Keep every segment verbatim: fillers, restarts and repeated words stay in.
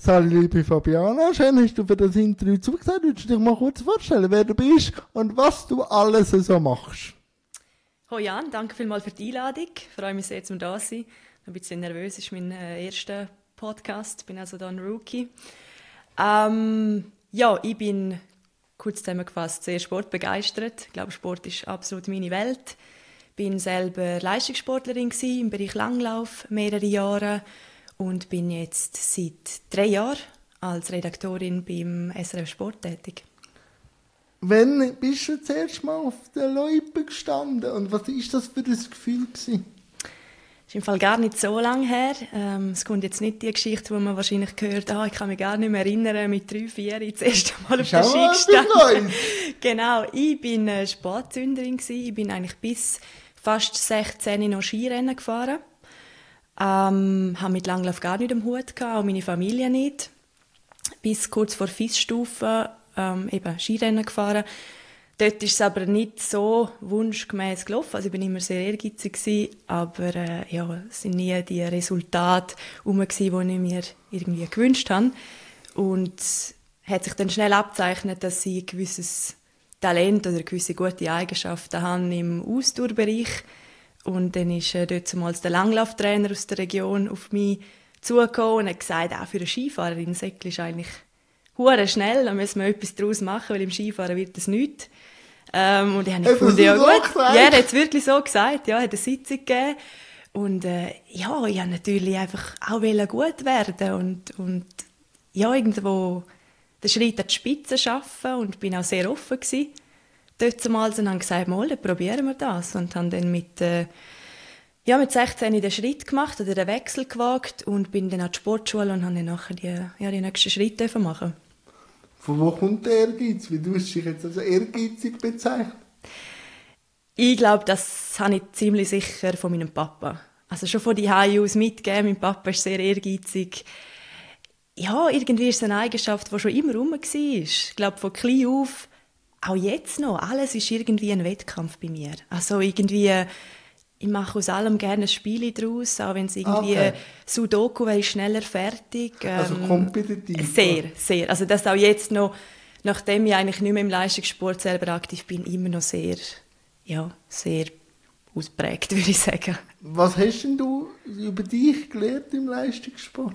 Hallo liebe Fabiana, schön hast du für das Interview zugesagt. Würdest du dich mal kurz vorstellen, wer du bist und was du alles so machst? Hallo Jan, danke vielmals für die Einladung. Ich freue mich sehr, zum da zu sein. Ein bisschen nervös, ist mein äh, erster Podcast. Ich bin also da ein Rookie. Ähm, ja, ich bin kurz zusammengefasst sehr sportbegeistert. Ich glaube, Sport ist absolut meine Welt. Ich war selber Leistungssportlerin im Bereich Langlauf mehrere Jahre und bin jetzt seit drei Jahren als Redaktorin beim S R F Sport tätig. Wann bist du das erste Mal auf der Loipe gestanden und was war das für ein Gefühl gewesen? Das ist im Fall gar nicht so lange her. Ähm, es kommt jetzt nicht die Geschichte, die man wahrscheinlich hört, ah, ich kann mich gar nicht mehr erinnern, mit drei, vier das erste Mal auf der Ski gestanden. Genau, ich bin eine Spatzünderin gewesen. Ich bin eigentlich bis fast sechzehn noch Skirennen gefahren. Ähm, habe mit Langlauf gar nicht am Hut gehabt, auch meine Familie nicht. Bis kurz vor F I S-Stufe ähm, eben Skirennen gefahren. Dort ist es aber nicht so wunschgemäß gelaufen. Also ich bin immer sehr ehrgeizig gewesen, aber äh, ja, es sind nie die Resultate herum, die ich mir irgendwie gewünscht habe. Und es hat sich dann schnell abgezeichnet, dass ich ein gewisses Talent oder gewisse gute Eigenschaften habe im Ausdauerbereich. Und dann ist äh, dort zumal der Langlauftrainer aus der Region auf mich zugekommen und hat gesagt, auch für eine Skifahrerin Säckli ist eigentlich hure schnell, da müssen wir etwas daraus machen, weil im Skifahren wird das nichts. Ähm, und ich habe gefunden, ja gut, ja, er hat es wirklich so gesagt, ja, hat eine Sitzung gegeben. Und äh, ja, ich wollte natürlich einfach auch gut werden und, und ja, irgendwo den Schritt an die Spitze schaffen und bin auch sehr offen gewesen. Dort zumal und habe gesagt, mal, dann probieren wir das. Und habe dann mit, äh, ja, mit sechzehn den Schritt gemacht oder den Wechsel gewagt und bin dann an die Sportschule und habe dann nachher die, ja, die nächsten Schritte machen. Von wo kommt der Ehrgeiz? Wie du dich jetzt als ehrgeizig bezeichnet? Ich glaube, das habe ich ziemlich sicher von meinem Papa. Also schon von die Hause aus mitgegeben. Mein Papa ist sehr ehrgeizig. Ja, irgendwie ist es eine Eigenschaft, die schon immer rum war. Ich glaube, von klein auf, auch jetzt noch, alles ist irgendwie ein Wettkampf bei mir. Also irgendwie, ich mache aus allem gerne ein Spiel daraus, auch wenn es irgendwie okay. Sudoku wäre, schneller fertig. Ähm, also kompetitiv? Sehr, sehr. Also das auch jetzt noch, nachdem ich eigentlich nicht mehr im Leistungssport selber aktiv bin, immer noch sehr, ja, sehr ausprägt, würde ich sagen. Was hast denn du über dich gelernt im Leistungssport?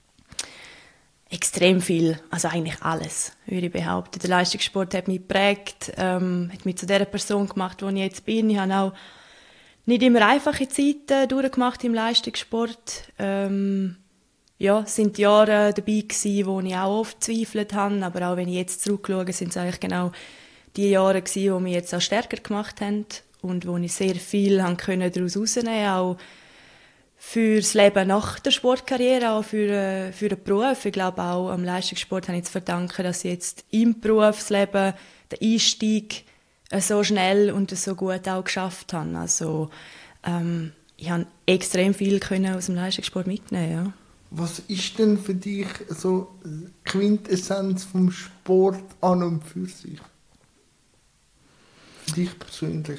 Extrem viel, also eigentlich alles, würde ich behaupten. Der Leistungssport hat mich geprägt, ähm, hat mich zu der Person gemacht, die ich jetzt bin. Ich habe auch nicht immer einfache Zeiten durchgemacht im Leistungssport. Ähm, ja, es sind Jahre dabei gewesen, wo ich auch oft gezweifelt habe, aber auch wenn ich jetzt zurückschaue, sind es eigentlich genau die Jahre gewesen, die mich jetzt auch stärker gemacht haben und wo ich sehr viel daraus herausnehmen konnte, auch für das Leben nach der Sportkarriere, auch für, äh, für den Beruf. Ich glaube, auch am Leistungssport habe ich zu verdanken, dass ich jetzt im Berufsleben den Einstieg äh, so schnell und so gut auch geschafft habe. Also, ähm, ich habe extrem viel können aus dem Leistungssport mitnehmen. Ja. Was ist denn für dich so die Quintessenz vom Sport an und für sich? Für dich persönlich?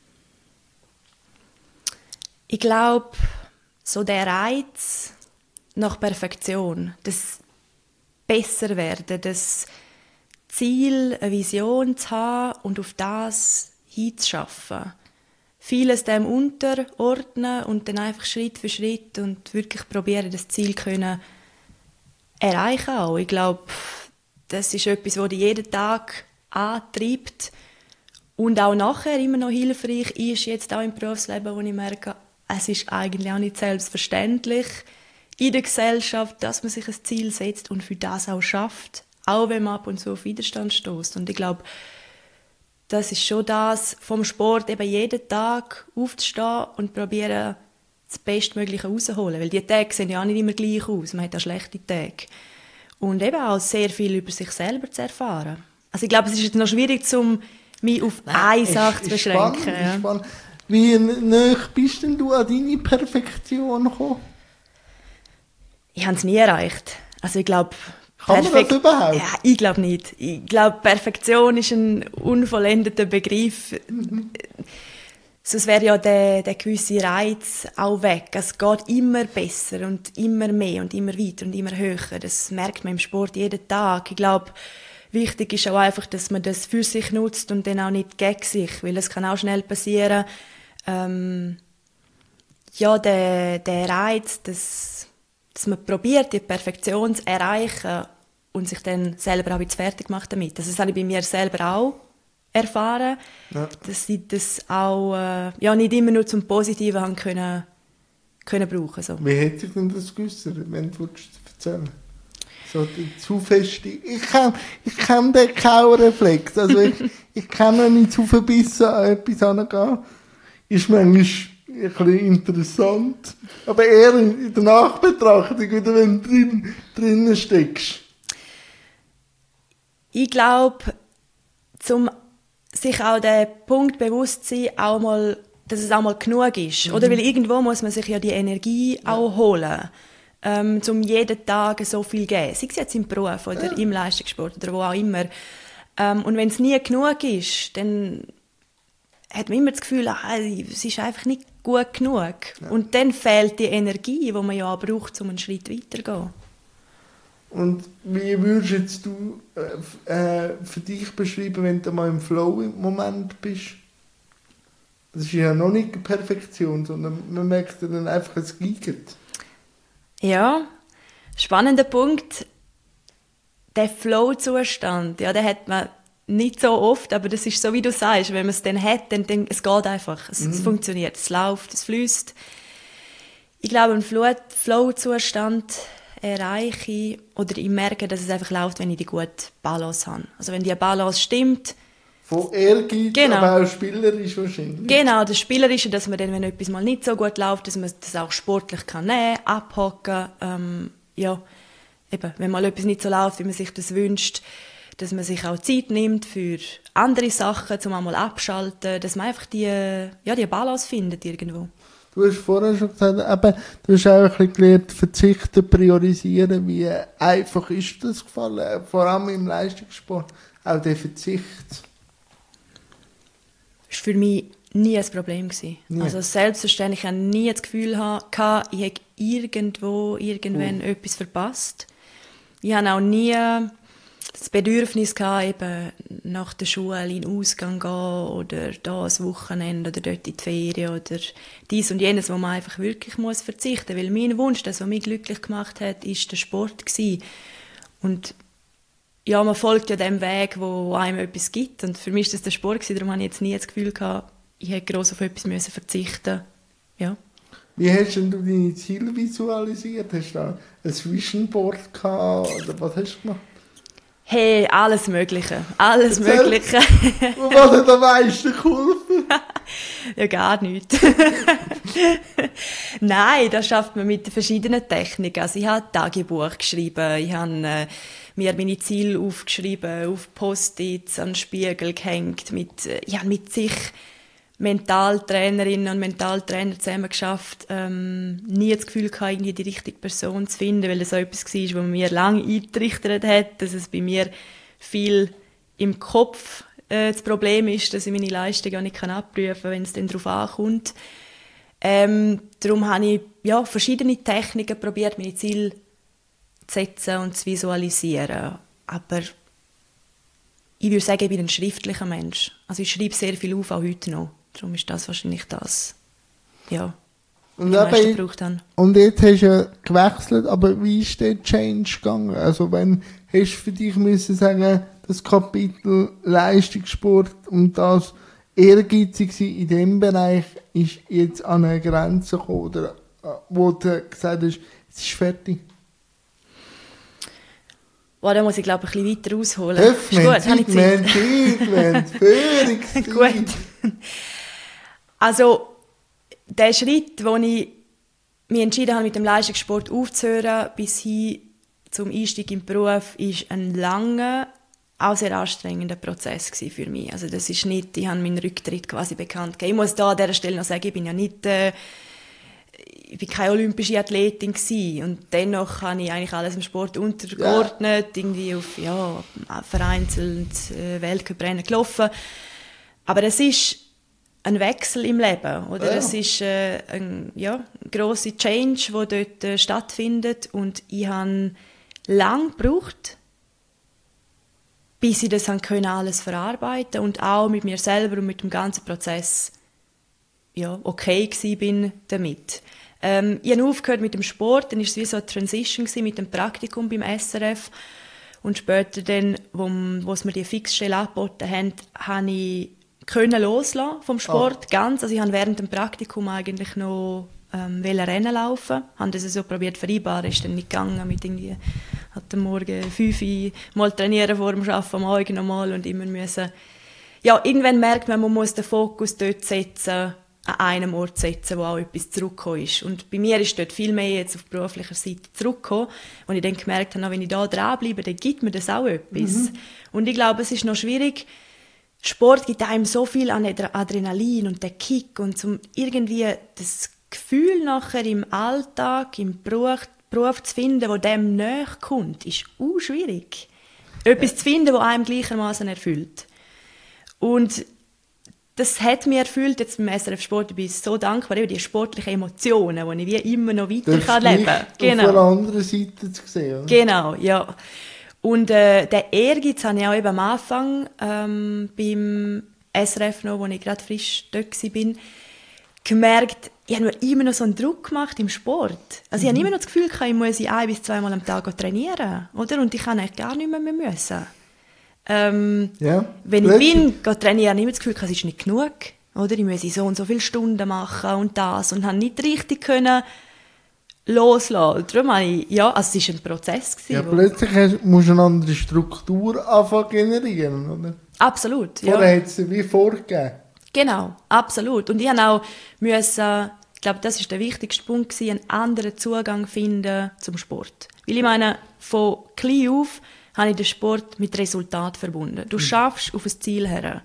Ich glaube, so der Reiz nach Perfektion, das Besserwerden, das Ziel, eine Vision zu haben und auf das hinzuschaffen. Vieles dem unterordnen und dann einfach Schritt für Schritt und wirklich probieren, das Ziel können erreichen auch. Ich glaube, das ist etwas, das dich jeden Tag antreibt und auch nachher immer noch hilfreich ist, jetzt auch im Berufsleben, wo ich merke, es ist eigentlich auch nicht selbstverständlich in der Gesellschaft, dass man sich ein Ziel setzt und für das auch schafft, auch wenn man ab und zu auf Widerstand stößt. Und ich glaube, das ist schon das vom Sport, eben jeden Tag aufzustehen und probieren, das Bestmögliche rauszuholen. Weil die Tage sehen ja auch nicht immer gleich aus, man hat auch schlechte Tage. Und eben auch sehr viel über sich selber zu erfahren. Also ich glaube, es ist jetzt noch schwierig, um mich auf Nein, eine Sache zu beschränken. Spannend, ja. spannend. Wie nah bist denn du an deine Perfektion gekommen? Ich habe es nie erreicht. Also ich glaube, Kann man das überhaupt? Ja, ich glaube nicht. Ich glaube, Perfektion ist ein unvollendeter Begriff. Mhm. sonst wäre ja der, der gewisse Reiz auch weg. Es geht immer besser und immer mehr und immer weiter und immer höher. Das merkt man im Sport jeden Tag. Ich glaube, wichtig ist auch einfach, dass man das für sich nutzt und dann auch nicht gegen sich, weil es kann auch schnell passieren. Ähm, ja, der, der Reiz, dass, dass man probiert, die Perfektion zu erreichen und sich dann selber auch jetzt fertig macht damit. Das habe ich bei mir selber auch erfahren, ja. Dass ich das auch äh, ja, nicht immer nur zum Positiven haben können, können brauchen. So. Wie hätte sich denn das geäussert, wenn du es erzählen? So die zu feste. Ich kann, ich kann den Kaureflex. Also ich, ich kann noch nicht zu verbissen an etwas herangehen. Ist manchmal ein bisschen interessant. Aber eher in der Nachbetrachtung, wieder wenn du drin, drinnen steckst. Ich glaube, zum sich auch den Punkt bewusst sein, auch mal, dass es auch mal genug ist. Mhm. Oder weil irgendwo muss man sich ja die Energie ja. auch holen, ähm, um jeden Tag so viel zu geben. Sei es jetzt im Beruf oder ja. im Leistungssport oder wo auch immer. Ähm, und wenn es nie genug ist, dann hat man immer das Gefühl, ach, es ist einfach nicht gut genug. Ja. Und dann fehlt die Energie, die man ja auch braucht, um einen Schritt weiterzugehen. Und wie würdest jetzt du äh, für dich beschreiben, wenn du mal im Flow im Moment bist? Das ist ja noch nicht Perfektion, sondern man merkt dann einfach, es geht. Ja, spannender Punkt. Der Flow-Zustand, ja, den hat man nicht so oft, aber das ist so, wie du sagst, wenn man es dann hat, dann, dann es geht einfach, es, mhm. es funktioniert, es läuft, es fließt. Ich glaube, ein Flow-Zustand erreiche ich, oder ich merke, dass es einfach läuft, wenn ich die gute Balance habe. Also wenn die Balance stimmt. Von Ehrgeiz, genau. aber auch spielerisch wahrscheinlich. Genau, das Spielerische, dass man dann, wenn etwas mal nicht so gut läuft, dass man das auch sportlich kann nehmen, abhocken. Ähm, ja, eben, wenn mal etwas nicht so läuft, wie man sich das wünscht, dass man sich auch Zeit nimmt für andere Sachen, um einmal abschalten, dass man einfach die, ja, die Balance findet irgendwo. Du hast vorher schon gesagt, eben, du hast auch ein bisschen gelernt, verzichten, priorisieren. Wie einfach ist das gefallen? Vor allem im Leistungssport. Auch der Verzicht. Das war für mich nie ein Problem. Nie. Also selbstverständlich hatte ich nie das Gefühl, gehabt, ich hätte irgendwo, irgendwann oh. etwas verpasst. Ich hatte auch nie das Bedürfnis gehabt, eben nach der Schule in den Ausgang gehen oder da ein Wochenende oder dort in die Ferien oder dies und jenes, wo man einfach wirklich muss verzichten muss. Weil mein Wunsch, das, was mich glücklich gemacht hat, war der Sport gewesen. Und ja, man folgt ja dem Weg, wo einem etwas gibt. Und für mich war das der Sport gewesen, darum hatte ich jetzt nie das Gefühl gehabt, ich hätte gross auf etwas müssen verzichten. Ja. Wie hast denn du deine Ziele visualisiert? Hast du da ein Vision Board gehabt oder was hast du gemacht? Hey, alles Mögliche. Alles Erzähl. Mögliche. Und was hat am meisten geholfen? Ja, gar nichts. Nein, das schafft man mit verschiedenen Techniken. Also ich habe Tagebuch geschrieben, ich habe äh, mir meine Ziele aufgeschrieben, auf Post-its, an den Spiegel gehängt. Mit, äh, ich habe mit sich Mentaltrainerinnen und Mentaltrainer zusammen geschafft, ähm, nie das Gefühl gehabt, irgendwie die richtige Person zu finden, weil es so etwas war, was mir lange eingetrichtert hat, dass es bei mir viel im Kopf äh, das Problem ist, dass ich meine Leistung auch nicht abprüfen kann, wenn es dann darauf ankommt. Ähm, darum habe ich ja, verschiedene Techniken probiert, meine Ziele zu setzen und zu visualisieren. Aber ich würde sagen, ich bin ein schriftlicher Mensch. Also ich schreibe sehr viel auf, auch heute noch. Darum ist das wahrscheinlich das, ja, und was ich am gebraucht habe. Und jetzt hast du ja gewechselt, aber wie ist der Change gegangen? Also wenn hast du für dich müssen sagen, das Kapitel Leistungssport und das ehrgeizig in diesem Bereich ist jetzt an eine Grenze gekommen, oder wo du gesagt hast, es ist fertig? Boah, da muss ich glaube ich ein bisschen weiter ausholen. Ist gut, habe ich Zeit. Führungszeit. Gut. Also, der Schritt, wo ich mich entschieden habe, mit dem Leistungssport aufzuhören, bis hin zum Einstieg im Beruf, ist ein langer, auch sehr anstrengender Prozess für mich. Also das ist nicht, ich habe meinen Rücktritt quasi bekannt gegeben. Ich muss da an dieser Stelle noch sagen, ich bin ja nicht... Äh, Ich war keine olympische Athletin gewesen. Und dennoch habe ich eigentlich alles im Sport untergeordnet, ja. irgendwie auf ja, vereinzelt äh, Weltcuprennen gelaufen. Aber es ist ein Wechsel im Leben, oder? Ja. Es ist äh, ein ja, grosser Change, der dort äh, stattfindet, und ich habe lange gebraucht, bis ich das können, alles verarbeiten und auch mit mir selber und mit dem ganzen Prozess ja, okay gsi bin damit. Ähm, ich habe aufgehört mit dem Sport, dann war es wie so eine Transition mit dem Praktikum beim S R F, und später dann, wo, wo sie mir die Fixstelle angeboten haben, habe ich können loslassen vom Sport, oh. ganz. Also ich habe während dem Praktikum eigentlich noch ähm, Rennen laufen, habe das so probiert vereinbaren, ist dann nicht gegangen mit irgendwie am Morgen fünf Uhr mal trainieren vor dem Arbeiten, am Morgen nochmal und immer müssen. Ja, irgendwann merkt man, man muss den Fokus dort setzen, an einem Ort setzen, wo auch etwas zurückgekommen ist. Und bei mir ist dort viel mehr jetzt auf beruflicher Seite zurückgekommen. Und ich dann gemerkt habe, wenn ich da dranbleibe, dann gibt mir das auch etwas. Mhm. Und ich glaube, es ist noch schwierig. Sport gibt einem so viel an Adrenalin und den Kick und zum irgendwie das Gefühl nachher im Alltag, im Beruf, Beruf zu finden, wo dem näher kommt, ist auch schwierig. Etwas ja. zu finden, das einem gleichermaßen erfüllt. Und das hat mich erfüllt, jetzt beim S R F Sport. Ich bin so dankbar über die sportlichen Emotionen, die ich wie immer noch weiter kann leben kann. Genau. Auf der anderen Seite zu sehen. Oder? Genau, ja. Und äh, den Ehrgeiz habe ich auch eben am Anfang ähm, beim S R F noch, wo ich gerade frisch dort war, gemerkt, ich habe immer noch so einen Druck gemacht im Sport. Also ich mhm. habe immer noch das Gefühl, ich muss ein- bis zweimal am Tag trainieren. Oder? Und ich kann eigentlich gar nicht mehr, mehr müssen. Ähm, ja, wenn ich plötzlich. bin, gehe trainieren, habe ich immer das Gefühl, es ist nicht genug. Oder? Ich muss so und so viele Stunden machen und das. Und habe nicht richtig können loslassen. Darum habe ich, ja, also es war ein Prozess. Ja, plötzlich hast, musst du eine andere Struktur anfangen generieren, oder? Absolut, ja. Vorher hat es dir wie vorgegeben. Genau, absolut. Und ich musste auch, müssen, ich glaube, das war der wichtigste Punkt, einen anderen Zugang finden zum Sport. Weil ich meine, von klein auf habe ich den Sport mit Resultat verbunden. Du schaffst auf ein Ziel her.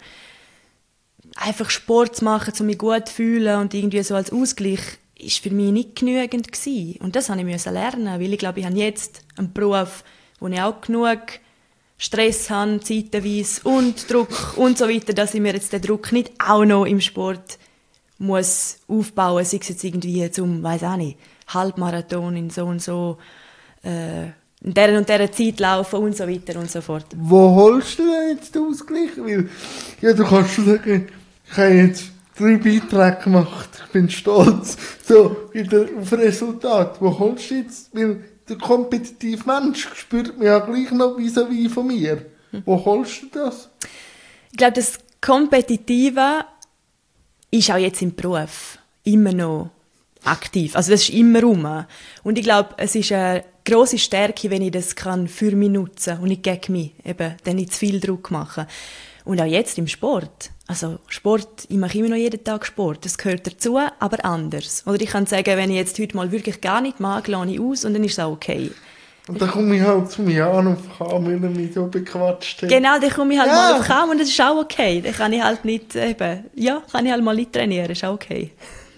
Einfach Sport zu machen, um mich gut zu fühlen und irgendwie so als Ausgleich, ist für mich nicht genügend gewesen. Und das musste ich lernen, weil ich glaube, ich habe jetzt einen Beruf, wo ich auch genug Stress habe, zeitweise und Druck und so weiter, dass ich mir jetzt den Druck nicht auch noch im Sport muss aufbauen, sei es jetzt irgendwie zum, weiss auch nicht, Halbmarathon in so und so, äh, in dieser und dieser Zeit laufen und so weiter und so fort. Wo holst du denn jetzt den Ausgleich? Weil, ja, du kannst schon sagen, ich habe jetzt drei Beiträge gemacht, ich bin stolz. So, wieder auf Resultat. Wo holst du jetzt? Weil der kompetitive Mensch spürt mich ja gleich noch vis-à-vis von mir. Hm. Wo holst du das? Ich glaube, das Kompetitive ist auch jetzt im Beruf immer noch aktiv. Also das ist immer rum. Und ich glaube, es ist eine grosse Stärke, wenn ich das kann für mich nutzen und nicht gegen mich, eben, dann nicht zu viel Druck machen. Und auch jetzt im Sport. Also Sport, ich mache immer noch jeden Tag Sport. Das gehört dazu, aber anders. Oder ich kann sagen, wenn ich jetzt heute mal wirklich gar nicht mag, lasse ich aus und dann ist es auch okay. Und dann komme ich halt zu mir an auf Kam, weil er mich so bequatscht hat. Genau, dann komme ich halt ja. mal auf Kam und das ist auch okay. Dann kann ich halt nicht, eben, ja, kann ich halt mal nicht trainieren, ist auch okay.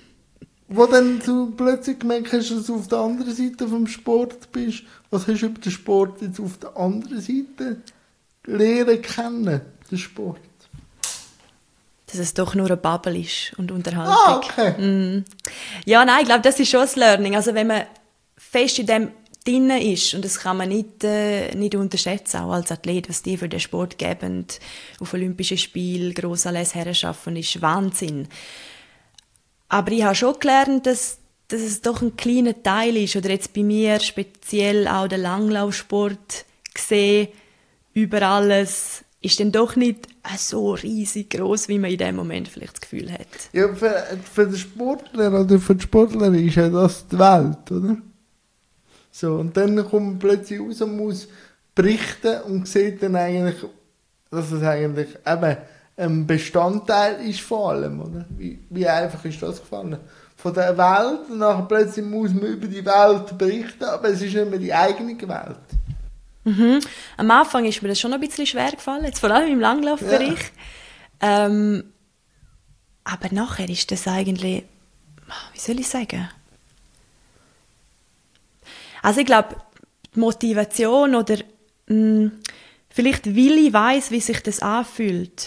Wo dann du plötzlich gemerkt hast, dass du auf der anderen Seite vom Sport bist, was hast du über den Sport jetzt auf der anderen Seite lernen kennen, den Sport? Dass es doch nur eine Bubble ist und Unterhaltung. Ah, okay. Mm. Ja, nein, ich glaube, das ist schon das Learning. Also wenn man fest in dem drin ist, und das kann man nicht, äh, nicht unterschätzen, auch als Athlet, was die für den Sport geben, auf Olympischen Spielen, Grossanlässe herschaffen, ist Wahnsinn. Aber ich habe schon gelernt, dass, dass es doch ein kleiner Teil ist, oder jetzt bei mir speziell auch der Langlaufsport gesehen, über alles, ist dann doch nicht so riesig gross, wie man in dem Moment vielleicht das Gefühl hat. Ja, für, für den Sportler oder für die Sportlerin ist ja das die Welt, oder? So, und dann kommt man plötzlich raus und muss berichten und sieht dann eigentlich, dass es eigentlich eben ein Bestandteil ist von allem, oder? Wie, wie einfach ist das gefallen? Von der Welt, und nachher plötzlich muss man über die Welt berichten, aber es ist nicht mehr die eigene Welt. Mhm. Am Anfang ist mir das schon ein bisschen schwer gefallen, jetzt vor allem im Langlaufbereich. Ja. Ähm, aber nachher ist das eigentlich, wie soll ich sagen? Also ich glaube, die Motivation oder mh, vielleicht weil ich weiss, wie sich das anfühlt,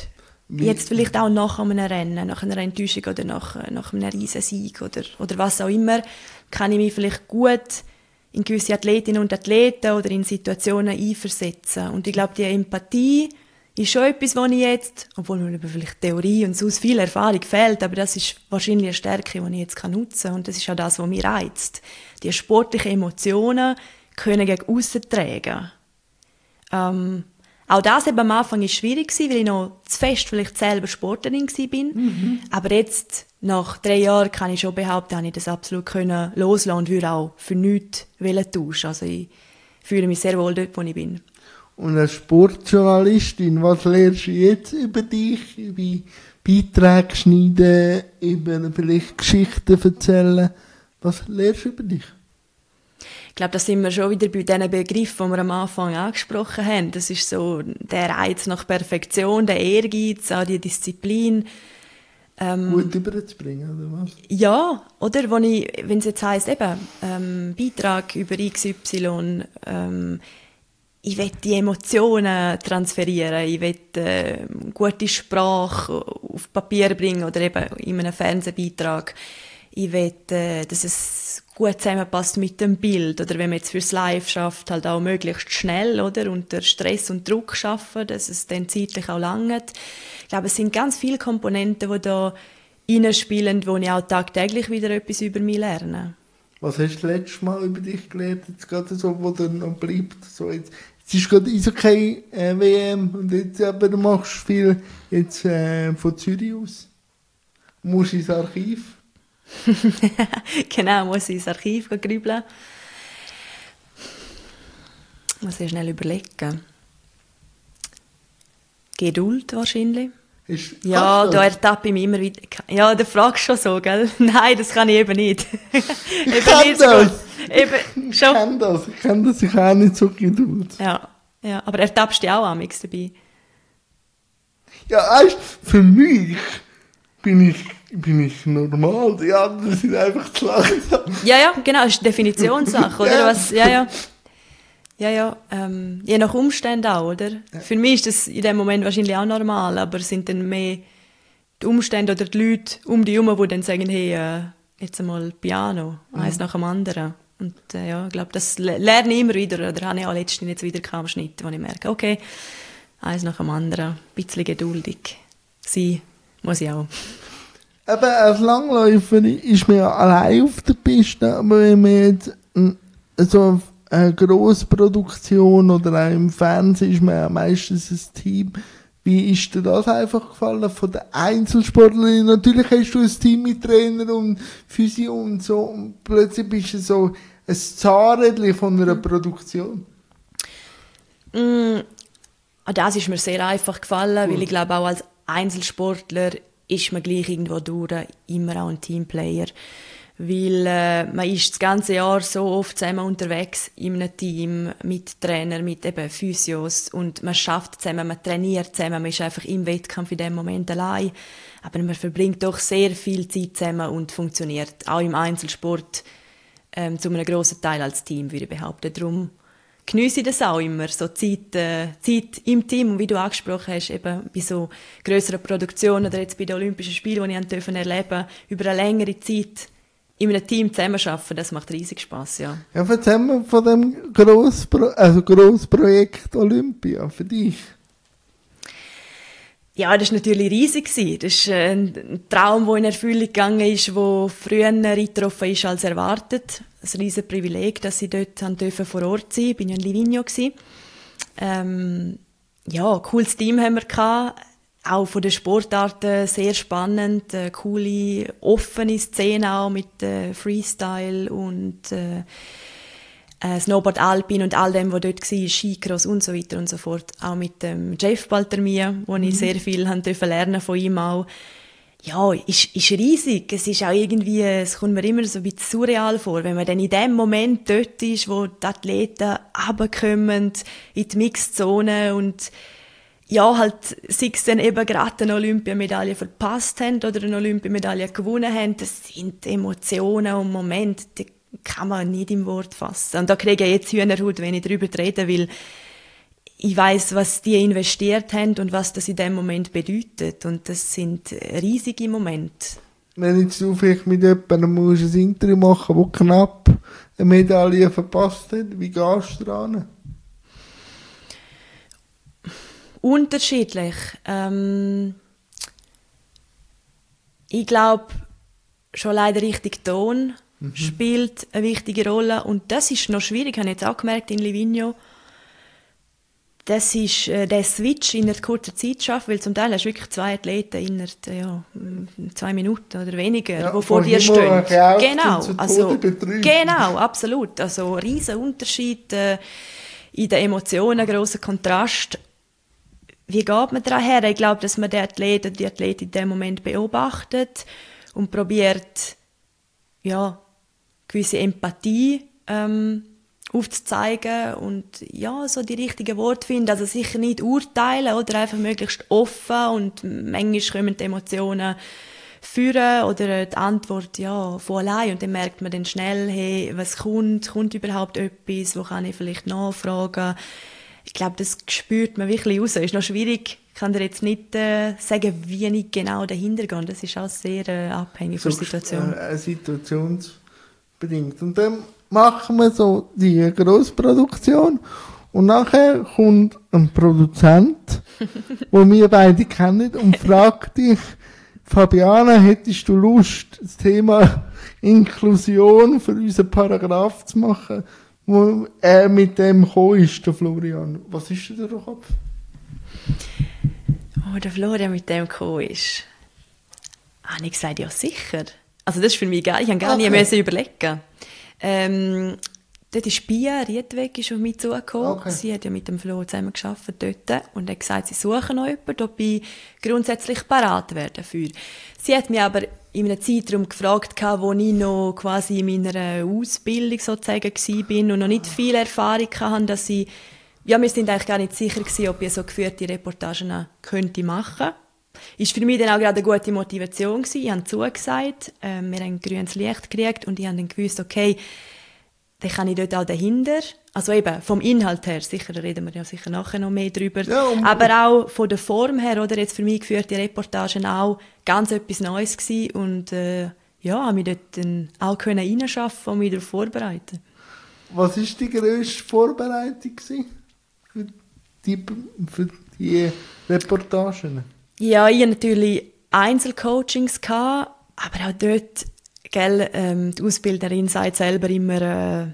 Wie? Jetzt vielleicht auch nach einem Rennen, nach einer Enttäuschung oder nach, nach einem Riesensieg oder, oder was auch immer, kann ich mich vielleicht gut in gewisse Athletinnen und Athleten oder in Situationen einversetzen. Und ich glaube, die Empathie ist schon etwas, was ich jetzt, obwohl mir vielleicht Theorie und sonst viel Erfahrung fehlt, aber das ist wahrscheinlich eine Stärke, die ich jetzt nutzen kann. Und das ist auch das, was mich reizt. Die sportlichen Emotionen können gegen aussen tragen. Ähm, Auch das eben am Anfang war schwierig, weil ich noch zu fest vielleicht selber Sportlerin war. Mhm. Aber jetzt, nach drei Jahren, kann ich schon behaupten, dass ich das absolut können loslassen und würde auch für nichts tauschen. Also ich fühle mich sehr wohl dort, wo ich bin. Und als Sportjournalistin, was lernst du jetzt über dich? Über Beiträge schneiden, über vielleicht Geschichten erzählen? Was lernst du über dich? Ich glaube, da sind wir schon wieder bei diesen Begriffen, die wir am Anfang angesprochen haben. Das ist so der Reiz nach Perfektion, der Ehrgeiz, auch die Disziplin. Ähm, Gut überzubringen, oder was? Ja, oder? Wenn, ich, wenn es jetzt heisst, eben, ähm, Beitrag über X Y, ähm, ich will die Emotionen transferieren, ich will äh, gute Sprache auf Papier bringen oder eben in einem Fernsehbeitrag. Ich will, äh, dass es gut zusammenpasst mit dem Bild. Oder wenn man jetzt fürs Live schafft, halt auch möglichst schnell, oder? Unter Stress und Druck schaffen, dass es dann zeitlich auch langt. Ich glaube, es sind ganz viele Komponenten, die da reinspielen, wo ich auch tagtäglich wieder etwas über mich lerne. Was hast du das letzte Mal über dich gelernt, jetzt gerade so, wo dann noch bleibt? So jetzt, jetzt ist gerade Eishockey äh, W M und jetzt aber du machst viel jetzt äh, von Zürich aus. Du musst ins Archiv. Genau, muss ich ins Archiv grübeln. Muss ich schnell überlegen. Geduld wahrscheinlich. Ist, ja, da ertappe ich mich immer wieder. Ja, du fragst schon so, gell? Nein, das kann ich eben nicht. Ich kenne das. Eben, ich kenne das. Ich kenne das. Ich habe auch nicht so Geduld. Ja, ja, aber ertappst du dich auch amigs dabei? Ja, weißt, für mich bin ich bin ich normal, die anderen sind einfach zu langsam. Ja, ja, genau, das ist eine Definitionssache, oder? Ja. Was, ja, ja. Ja, ja, ähm, je nach Umständen auch, oder? Ja. Für mich ist das in dem Moment wahrscheinlich auch normal, aber es sind dann mehr die Umstände oder die Leute um dich herum, die dann sagen, hey, äh, jetzt einmal Piano, mhm. eins nach dem anderen. Und äh, ja, ich glaube, das lerne ich immer wieder, oder habe ich auch letztens jetzt wieder am Schnitt, wo ich merke, okay, eins nach dem anderen, ein bisschen geduldig sein muss ich auch. Eben, als Langläufer ist man ja allein auf der Piste, aber wenn man jetzt so eine Grossproduktion oder auch im Fernsehen ist man ja meistens ein Team. Wie ist dir das einfach gefallen von den Einzelsportlern? Natürlich hast du ein Team mit Trainer und Physio und so und plötzlich bist du so ein Zahnrädchen von einer Produktion. Mm, das ist mir sehr einfach gefallen, cool. Weil ich glaube auch als Einzelsportler ist man gleich irgendwo durch immer auch ein Teamplayer. Weil äh, man ist das ganze Jahr so oft zusammen unterwegs in einem Team, mit Trainern, mit eben Physios und man schafft zusammen, man trainiert zusammen, man ist einfach im Wettkampf in dem Moment allein. Aber man verbringt doch sehr viel Zeit zusammen und funktioniert auch im Einzelsport ähm, zu einem grossen Teil als Team, würde ich behaupten. Darum geniesse ich das auch immer, so Zeit, äh, Zeit im Team. Und wie du angesprochen hast, eben bei so grösseren Produktionen oder jetzt bei den Olympischen Spielen, die ich erleben durfte, über eine längere Zeit in einem Team zusammenarbeiten, das macht riesig Spass, ja. Ja, erzähl mir von dem Grosspro- also Grossprojekt Olympia für dich. Ja, das war natürlich riesig. Das war ein Traum, der in Erfüllung gegangen ist, der früher eingetroffen ist als erwartet. Ein riesiges Privileg, dass ich dort vor Ort sein durfte. Ich war ja in Livigno. Ähm, ja, ein cooles Team haben wir gehabt. Auch von den Sportarten sehr spannend. Eine coole, offene Szene auch mit äh, Freestyle und äh, äh, Snowboard Alpin und all dem, was dort war, Skicross und so weiter und so fort. Auch mit dem Jeff Baltermia, wo mhm. ich sehr viel haben dürfen lernen von ihm auch. Ja, ist, ist riesig. Es ist auch irgendwie, es kommt mir immer so ein bisschen surreal vor, wenn man dann in dem Moment dort ist, wo die Athleten runterkommen in die Mixzone und ja, halt, sei es dann eben gerade eine Olympiamedaille verpasst haben oder eine Olympiamedaille gewonnen haben, das sind Emotionen und Momente, die kann man nicht im Wort fassen. Und da kriege ich jetzt Hühnerhaut, wenn ich darüber rede, weil ich weiss, was die investiert haben und was das in dem Moment bedeutet. Und das sind riesige Momente. Wenn jetzt du vielleicht mit jemandem musst ein Interview machen musst, der knapp eine Medaille verpasst hat, wie gehst du dran? Unterschiedlich. Ähm, ich glaube, schon leider richtig Ton mhm. spielt eine wichtige Rolle. Und das ist noch schwierig, habe ich jetzt auch gemerkt in Livigno. Das ist äh, der Switch in einer kurzen Zeit schaffen, weil zum Teil hast du wirklich zwei Athleten innerhalb ja, zwei Minuten oder weniger, ja, die vor dir stehen. Genau, also, genau, absolut. Also riesen Unterschied äh, in den Emotionen, grosser Kontrast. Wie geht man daran her? Ich glaube, dass man den Athleten, die Athletin in dem Moment beobachtet und probiert, ja, gewisse Empathie ähm, aufzuzeigen und ja, so die richtigen Worte finden. Also sicher nicht urteilen oder einfach möglichst offen und manchmal kommen die Emotionen führen oder die Antwort ja, von allein und dann merkt man dann schnell, hey, was kommt, kommt überhaupt etwas, wo kann ich vielleicht nachfragen. Ich glaube, das spürt man wirklich raus. Ist noch schwierig, ich kann dir jetzt nicht äh, sagen, wie ich genau dahinter gehe. Das ist auch sehr äh, abhängig so von der Situation. Äh, situationsbedingt. Und dann machen wir so die Grossproduktion und nachher kommt ein Produzent, den wir beide kennen und fragt dich, Fabiana, hättest du Lust, das Thema Inklusion für unseren Paragraph zu machen, wo er mit dem gekommen ist, der Florian. Was ist denn der Kopf? Oh, der Florian mit dem gekommen ist. Habe ich gesagt, ja sicher. Also das ist für mich geil. Ich habe gar okay. nicht überlegen. Ähm, dort ist Pia Riedweg ist auf mich zugekommen. Okay. Sie hat ja mit dem Flo zusammen gearbeitet dort und hat gesagt, sie suchen noch jemanden, ob ich grundsätzlich parat wäre dafür. Sie hat mich aber in einem Zeitraum gefragt, wo ich noch quasi in meiner Ausbildung sozusagen war und noch nicht viel Erfahrung hatte, dass ich, ja, wir sind eigentlich gar nicht sicher gewesen, ob ich so geführte Reportagen könnte machen. Ist für mich dann auch gerade eine gute Motivation gewesen. Ich habe zugesagt, äh, wir haben grünes Licht gekriegt und ich habe dann gewusst, okay, dann kann ich dort auch dahinter, also eben vom Inhalt her, sicher reden wir ja sicher nachher noch mehr drüber, ja, um, aber auch von der Form her, oder jetzt für mich geführte Reportagen auch ganz etwas Neues gewesen und äh, ja, habe mich dort dann auch können reinschaffen und mich darauf vorbereiten. Was war die grösste Vorbereitung gewesen für die, für die Reportagen? Ja, ich hatte natürlich Einzelcoachings gehabt, aber auch dort, gell, ähm, die Ausbilderin sagt selber immer, äh,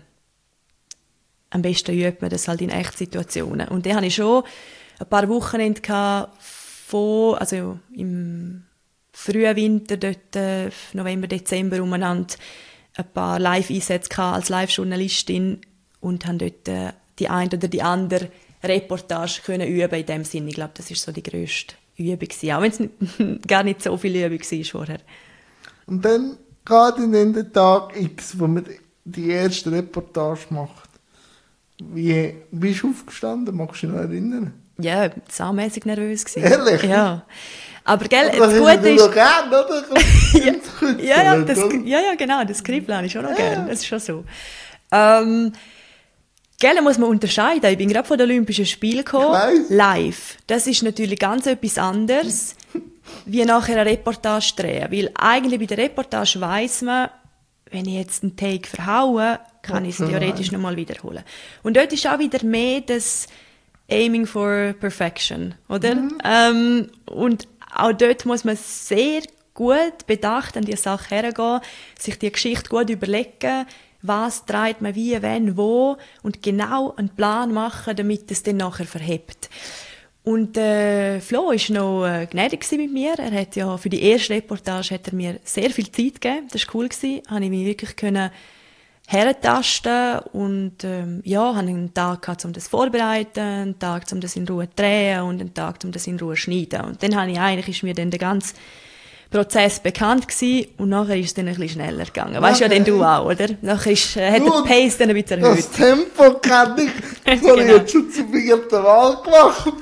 am besten übt man das halt in Echtsituationen. Und dann hatte ich schon ein paar Wochenende gehabt, von, also im frühen Winter, dort, äh, November, Dezember umeinander, ein paar Live-Einsätze als Live-Journalistin und habe dort äh, die eine oder die andere Reportage können üben in dem Sinne. Ich glaube, das war so die grösste Übung gewesen, auch wenn es nicht, gar nicht so viel Übung war vorher. Und dann gerade in den Tag X, wo man die erste Reportage macht, wie bist du aufgestanden? Magst du dich noch erinnern? Ja, saumässig nervös gewesen. Ehrlich? Ja. Aber gell, aber das Gute ist... Das gern, oder? ja, ja, ja, das, ja, ja, genau, das Skript habe ich schon noch ja. gern. Das ist schon so. Ähm, Gell, muss man unterscheiden. Ich bin gerade von den Olympischen Spielen gekommen, live. Das ist natürlich ganz etwas anderes, wie nachher eine Reportage drehen. Weil eigentlich bei der Reportage weiss man, wenn ich jetzt einen Take verhaue, kann ich es theoretisch nochmal wiederholen. Und dort ist auch wieder mehr das Aiming for Perfection, oder? Mhm. Ähm, und auch dort muss man sehr gut bedacht an die Sache hergehen, sich die Geschichte gut überlegen, was treibt man wie, wenn, wo und genau einen Plan machen, damit es dann nachher verhebt. Und äh, Flo war noch äh, gnädig mit mir. Er hat ja für die erste Reportage hat er mir sehr viel Zeit gegeben. Das war cool. Da konnte ich mich wirklich können herentasten und ähm, ja, hatte einen Tag gehabt, um das vorzubereiten, einen Tag, um das in Ruhe zu drehen und einen Tag, um das in Ruhe zu schneiden. Und dann habe ich eigentlich, ist mir dann der ganze Prozess bekannt gewesen, und nachher ist es dann ein bisschen schneller gegangen. Okay. Weißt du ja, denn du auch, oder? Nachher ist, äh, hat der Pace dann ein bisschen erhöht. Das Tempo kann ich. Das genau. habe ich jetzt schon zum vierten Mal gemacht.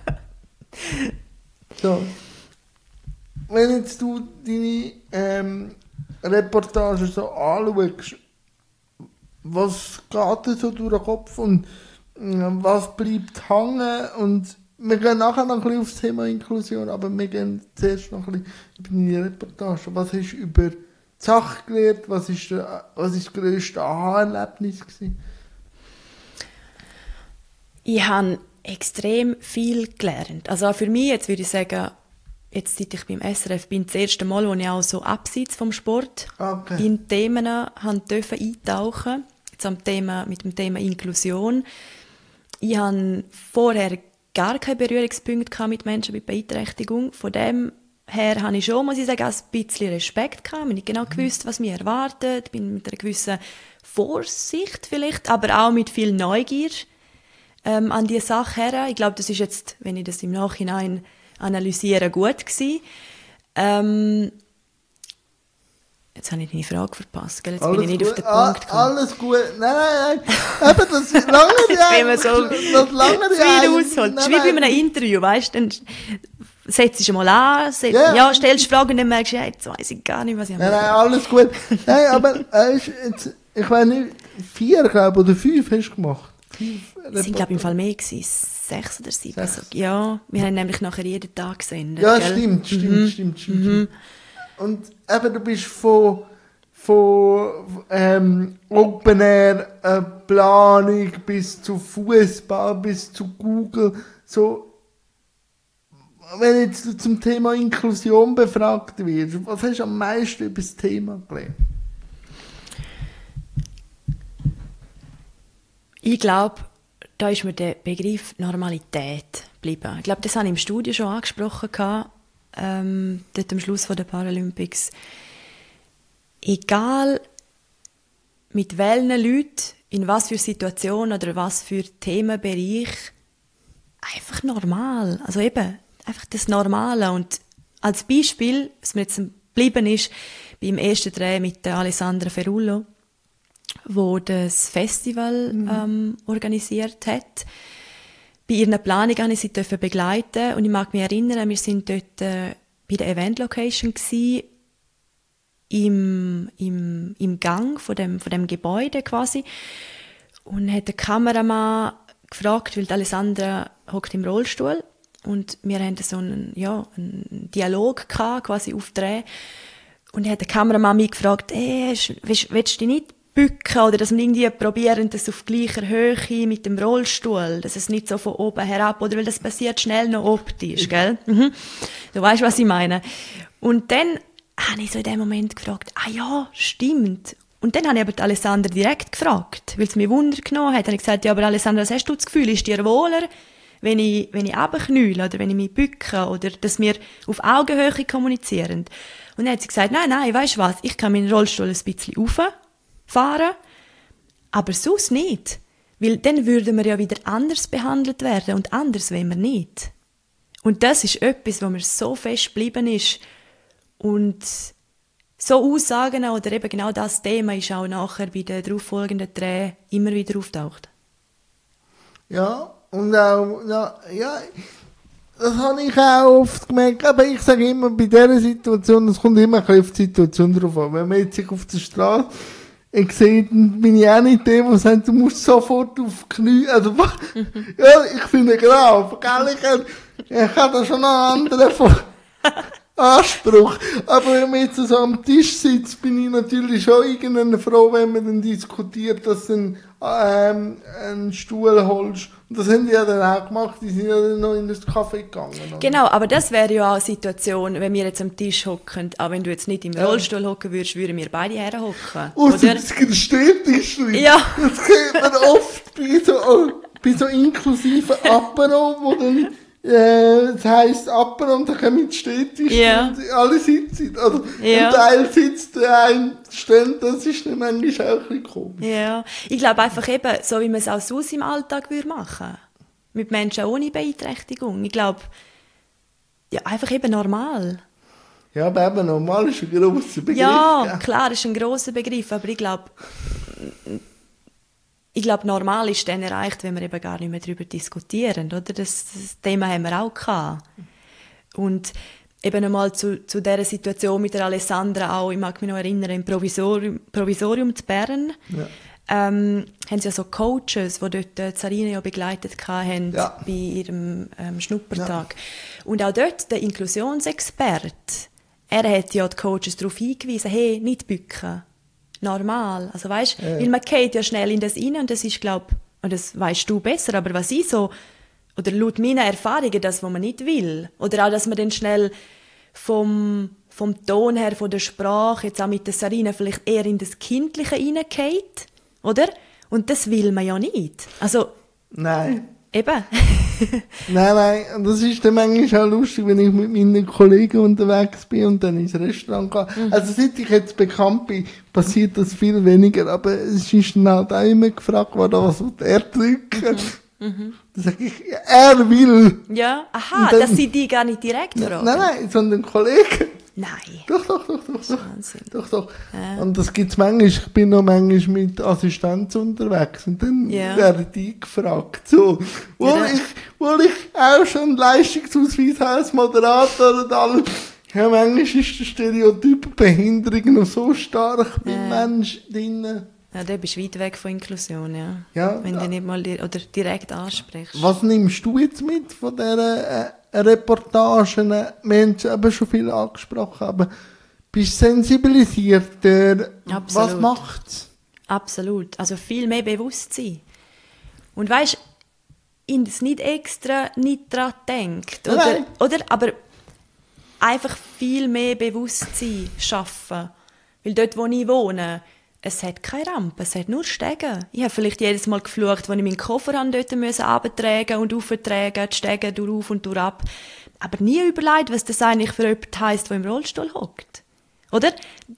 So. Wenn jetzt du deine ähm, Reportage so anschaust, was geht dir so durch den Kopf und was bleibt hängen und wir gehen nachher noch ein bisschen auf das Thema Inklusion, aber wir gehen zuerst noch ein bisschen über deine Reportage. Was hast du über die Sache gelernt? Was ist, der, was ist das grösste Aha-Erlebnis gewesen? Ich habe extrem viel gelernt. Also auch für mich, jetzt würde ich sagen, jetzt seit ich beim S R F bin, das erste Mal, wo ich auch so abseits vom Sport okay. in Themen durfte eintauchen, jetzt am Thema, mit dem Thema Inklusion. Ich hatte vorher gar keine Berührungspunkte mit Menschen mit Beeinträchtigung. Von dem her hatte ich schon, muss ich sagen, ein bisschen Respekt gehabt. Ich habe nicht genau gewusst, was mich erwartet. Ich bin mit einer gewissen Vorsicht vielleicht, aber auch mit viel Neugier ähm, an diese Sache her. Ich glaube, das ist jetzt, wenn ich das im Nachhinein analysiere, gut gewesen. Ähm, Jetzt habe ich deine Frage verpasst, gell? Jetzt alles bin ich nicht gut. Auf den Punkt gekommen. Alles gut. Nein, nein, nein. Eben, das lange Jetzt so das lange zu viel ausholt. Das ist wie bei einem Interview, weißt du? Dann setzt dich mal an, setz, yeah. ja, stellst Fragen und dann merkst du, ja, jetzt weiss ich gar nicht, was ich habe. Nein, nein, alles gut. Nein, aber äh, jetzt, ich weiß nicht, vier, glaube ich, oder fünf hast du gemacht. Es sind, glaube ich, im Fall mehr gewesen. Sechs oder sieben. Sechs. Also, ja, wir haben nämlich nachher jeden Tag gesendet. Ja, gell? stimmt, stimmt, mhm. stimmt, stimmt. Mhm. Und eben, du bist von, von ähm, Open Air, äh, Planung bis zu Fußball, bis zu Google. So, wenn jetzt zum Thema Inklusion befragt wirst, was hast du am meisten über das Thema gelernt? Ich glaube, da ist mir der Begriff Normalität geblieben. Ich glaube, das habe ich im Studio schon angesprochen, ähm, dort am Schluss der Paralympics. Egal mit welchen Leuten, in was für Situationen oder was für Themenbereich, einfach normal. Also eben, einfach das Normale. Und als Beispiel, was mir jetzt geblieben ist, beim ersten Dreh mit der Alessandra Ferullo, wo das Festival mhm. ähm, organisiert hat. Bei ihrer Planung durfte ich sie begleiten und ich mag mich erinnern, wir waren dort äh, bei der Event-Location gewesen, im, im, im Gang von dem, von dem Gebäude quasi, und hat der Kameramann gefragt, weil die Alessandra hockt im Rollstuhl und wir hatten so einen, ja, einen Dialog gehabt, quasi auf Dreh, und hat der Kameramann mich gefragt, hey, willst, willst du dich nicht bücken oder dass wir irgendwie probieren, das auf gleicher Höhe mit dem Rollstuhl, dass es nicht so von oben herab, oder weil das passiert schnell noch optisch, gell? Mhm. Du weißt, was ich meine. Und dann habe ich so in dem Moment gefragt, ah ja, stimmt. Und dann habe ich aber die Alessandra direkt gefragt, weil es mich Wunder genommen hat. Dann habe ich gesagt, ja, aber Alessandra, was hast du das Gefühl, ist dir wohler, wenn ich, wenn ich runterknülle oder wenn ich mich bücke oder dass wir auf Augenhöhe kommunizieren? Und dann hat sie gesagt, nein, nein, weißt du was, ich kann meinen Rollstuhl ein bisschen rauffahren, aber sonst nicht. Weil dann würden wir ja wieder anders behandelt werden und anders wollen wir nicht. Und das ist etwas, wo mir so fest geblieben ist. Und so Aussagen oder eben genau das Thema ist auch nachher bei den darauffolgenden Dreh immer wieder auftaucht. Ja, und auch, ja, ja, das habe ich auch oft gemerkt. Aber ich sage immer, bei dieser Situation, es kommt immer ein bisschen auf die Situation drauf an. Wenn man jetzt sich auf der Straße sieht, dann bin ich auch nicht der, der sagt, du musst sofort auf die Knie. Also, ja, ich finde genau, gell, ich habe, ich habe da schon einen anderen Anspruch. Aber wenn man jetzt so am Tisch sitzt, bin ich natürlich schon irgendwann froh, wenn man dann diskutiert, dass du einen, ähm, einen Stuhl holst. Und das haben die ja dann auch gemacht, die sind ja dann noch in das Café gegangen. Oder? Genau, aber das wäre ja auch eine Situation, wenn wir jetzt am Tisch hocken, auch wenn du jetzt nicht im Rollstuhl hocken würdest, würden wir beide herhocken. Oh, oder? Das ist ein Stehtisch. Ja. Das kennt man oft bei so, bei so inklusiven Apero, wo dann Äh, das heisst Apero und dann kommen die Städtisch yeah. und alle sitzen. Also yeah. ein Teil sitzt, der ein steht, das ist dann manchmal auch ein bisschen komisch. Ja, ich glaube einfach eben, so wie man es auch sonst im Alltag würde machen. Mit Menschen ohne Beeinträchtigung. Ich glaube, ja, einfach eben normal. Ja, aber eben normal ist ein grosser Begriff. Ja, ja, klar, ist ein grosser Begriff, aber ich glaube, Ich glaube, normal ist dann erreicht, wenn wir eben gar nicht mehr darüber diskutieren, oder? Das, das Thema haben wir auch gehabt. Und eben einmal zu, zu dieser Situation mit der Alessandra auch, ich mag mich noch erinnern, im Provisorium, Provisorium zu Bern. Ja. ähm, haben sie ja so Coaches, die dort äh, Sarina ja begleitet haben ja. bei ihrem ähm, Schnuppertag. Ja. Und auch dort der Inklusionsexperte, er hat ja die Coaches darauf hingewiesen, hey, nicht bücken. Normal. Also weißt, ja. weil man geht ja schnell in das rein und das ist, glaube ich, und das weißt du besser, aber was ich so, oder laut meiner Erfahrungen, das, was man nicht will, oder auch, dass man dann schnell vom, vom Ton her, von der Sprache, jetzt auch mit der Sarina, vielleicht eher in das Kindliche reingeht, oder? Und das will man ja nicht. Also, nein. Eben. nein, nein, und das ist dann manchmal auch lustig, wenn ich mit meinen Kollegen unterwegs bin und dann ins Restaurant gehe. Mhm. Also seit ich jetzt bekannt bin, passiert das viel weniger, aber es ist dann halt auch immer gefragt worden, was will er drücken? Mhm. Mhm. Dann sage ich, er will. Ja, aha, dann, dass sie die gar nicht direkt fragen. Nein, nein, sondern Kollegen. Nein. Doch, doch, doch, doch. Doch, Wahnsinn. doch, doch. Ja. Und das gibt's manchmal, ich bin noch manchmal mit Assistenz unterwegs und dann ja. werden die gefragt. So, wo, ja. ich, wo ich auch schon Leistungsausweis habe als Moderator und alles. Ja, manchmal ist der Stereotyp Behinderung noch so stark beim ja. Mensch drin. Ja, da bist du weit weg von Inklusion, ja. ja Wenn ja. du nicht mal di- oder direkt ansprichst. Was nimmst du jetzt mit von diesen äh, Reportagen? Wir haben es eben schon viel angesprochen, aber bist du sensibilisierter? Absolut. Was macht's? Absolut. Also viel mehr Bewusstsein. Und weisst, in das nicht extra nicht daran denkt. Oder, Nein. oder? Aber einfach viel mehr Bewusstsein schaffen. Weil dort, wo ich wohne, es hat keine Rampe, es hat nur Stege. Ich habe vielleicht jedes Mal geflucht, als ich meinen Koffer an dort runtertragen und auftragen, die Stege durch auf und durch ab. Aber nie überlegt, was das eigentlich für jemand heisst, der im Rollstuhl hockt. Oder?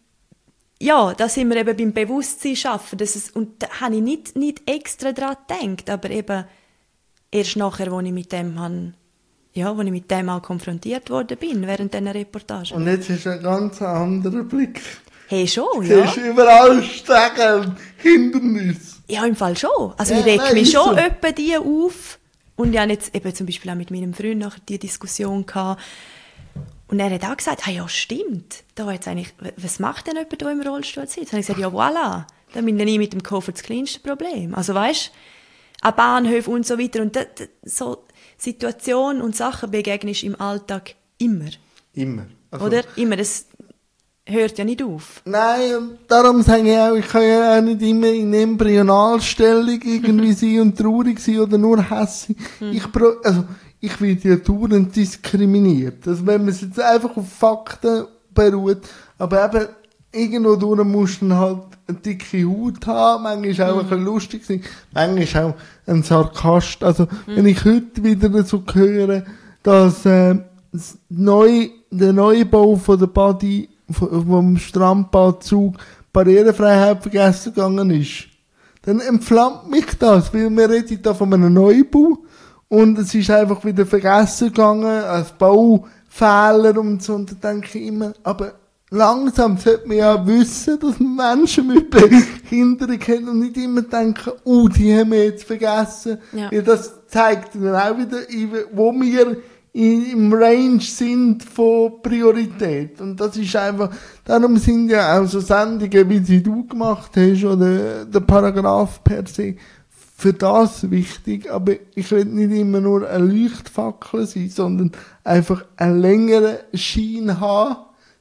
Ja, da sind wir eben beim Bewusstsein schaffen. Dass es, und da habe ich nicht, nicht extra daran gedacht, aber eben erst nachher, als ich mit dem habe, ja, als ich mit dem auch konfrontiert worden bin, während dieser Reportage. Und jetzt ist ein ganz anderer Blick. Hey, schon, ja. ja. Du siehst überall Stege, Hindernisse. Ja, im Fall schon. Also ja, ich reg nein, mich schon so. öppe die auf. Und ich hatte jetzt eben zum Beispiel auch mit meinem Freund nachher die Diskussion gehabt. Und er hat auch gesagt, hey, ja, stimmt. Da jetzt eigentlich, was macht denn jemand, der im Rollstuhl sitzt? Und ich gesagt, ja, voilà. Dann bin ich mit dem Koffer das kleinste Problem. Also weißt, an Bahnhöfen und so weiter. Und das, das, so Situationen und Sachen begegnest du im Alltag immer. Immer. Also, oder? Immer. Das hört ja nicht auf. Nein, und darum sage ich auch, ich kann ja auch nicht immer in Embryonalstellung irgendwie sein und traurig sein oder nur hässig. Mhm. Ich, also, ich werde ja dauernd diskriminiert. Also wenn man es jetzt einfach auf Fakten beruht, aber eben irgendwo durch musst du dann halt eine dicke Haut haben, manchmal ist auch mhm. ein bisschen lustig sein, manchmal auch ein Sarkast. Also mhm. wenn ich heute wieder so höre, dass äh, das Neu, der Neubau von der Body vom Strandbadzug Barrierefreiheit vergessen gegangen ist, dann entflammt mich das, weil wir reden da von einem Neubau und es ist einfach wieder vergessen gegangen als Baufehler und so, und dann denke ich immer, aber langsam sollte man ja wissen, dass Menschen mit Behinderung haben und nicht immer denken, oh, die haben wir jetzt vergessen, ja. Weil das zeigt dann auch wieder, wo wir im Range sind von Priorität. Und das ist einfach, darum sind ja auch so Sendungen, wie sie du gemacht hast, oder der Paragraph per se, für das wichtig. Aber ich will nicht immer nur eine Leuchtfackel sein, sondern einfach einen längeren Schein haben,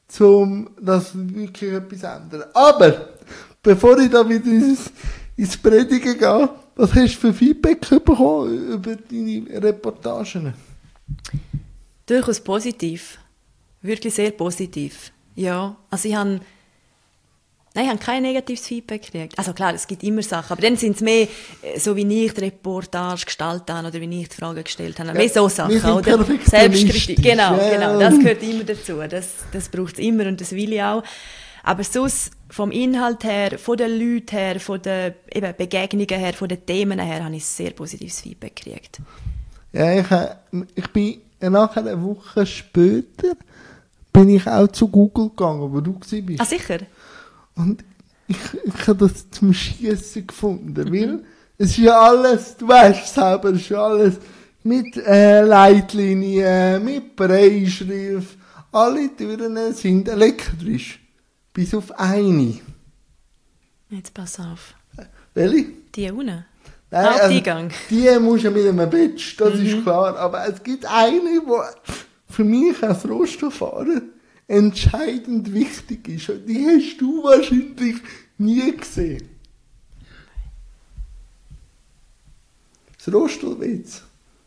um das wirklich etwas zu ändern. Aber, bevor ich da wieder ins, ins Predigen gehe, was hast du für Feedback bekommen über deine Reportagen? Durchaus positiv. Wirklich sehr positiv. Ja, also ich habe, nein, ich habe kein negatives Feedback gekriegt. Also klar, es gibt immer Sachen, aber dann sind es mehr, so wie ich die Reportage gestaltet habe oder wie ich die Fragen gestellt habe. Ja, mehr so Sachen, oder? Selbstkritik. Genau, ja. genau. Das gehört immer dazu. Das, das braucht es immer und das will ich auch. Aber sonst, vom Inhalt her, von den Leuten her, von den eben Begegnungen her, von den Themen her, habe ich sehr positives Feedback gekriegt. Ja, ich, ich bin nachher eine Woche später bin ich auch zu Google gegangen, wo du gewesen bist. Ah, sicher? Und ich, ich habe das zum Schiessen gefunden, mhm. weil es ist ja alles, du weißt es selber, es ist ja alles mit äh, Leitlinien, mit Breitschrift, alle Türen sind elektrisch, bis auf eine. Jetzt pass auf. Welche? Die unten? Nein, Haupteingang? Also, die musst du mit einem Bitch, das mhm. ist klar. Aber es gibt eine, die für mich als Rohstofffahrer entscheidend wichtig ist. Und die hast du wahrscheinlich nie gesehen. Das Rostowitz.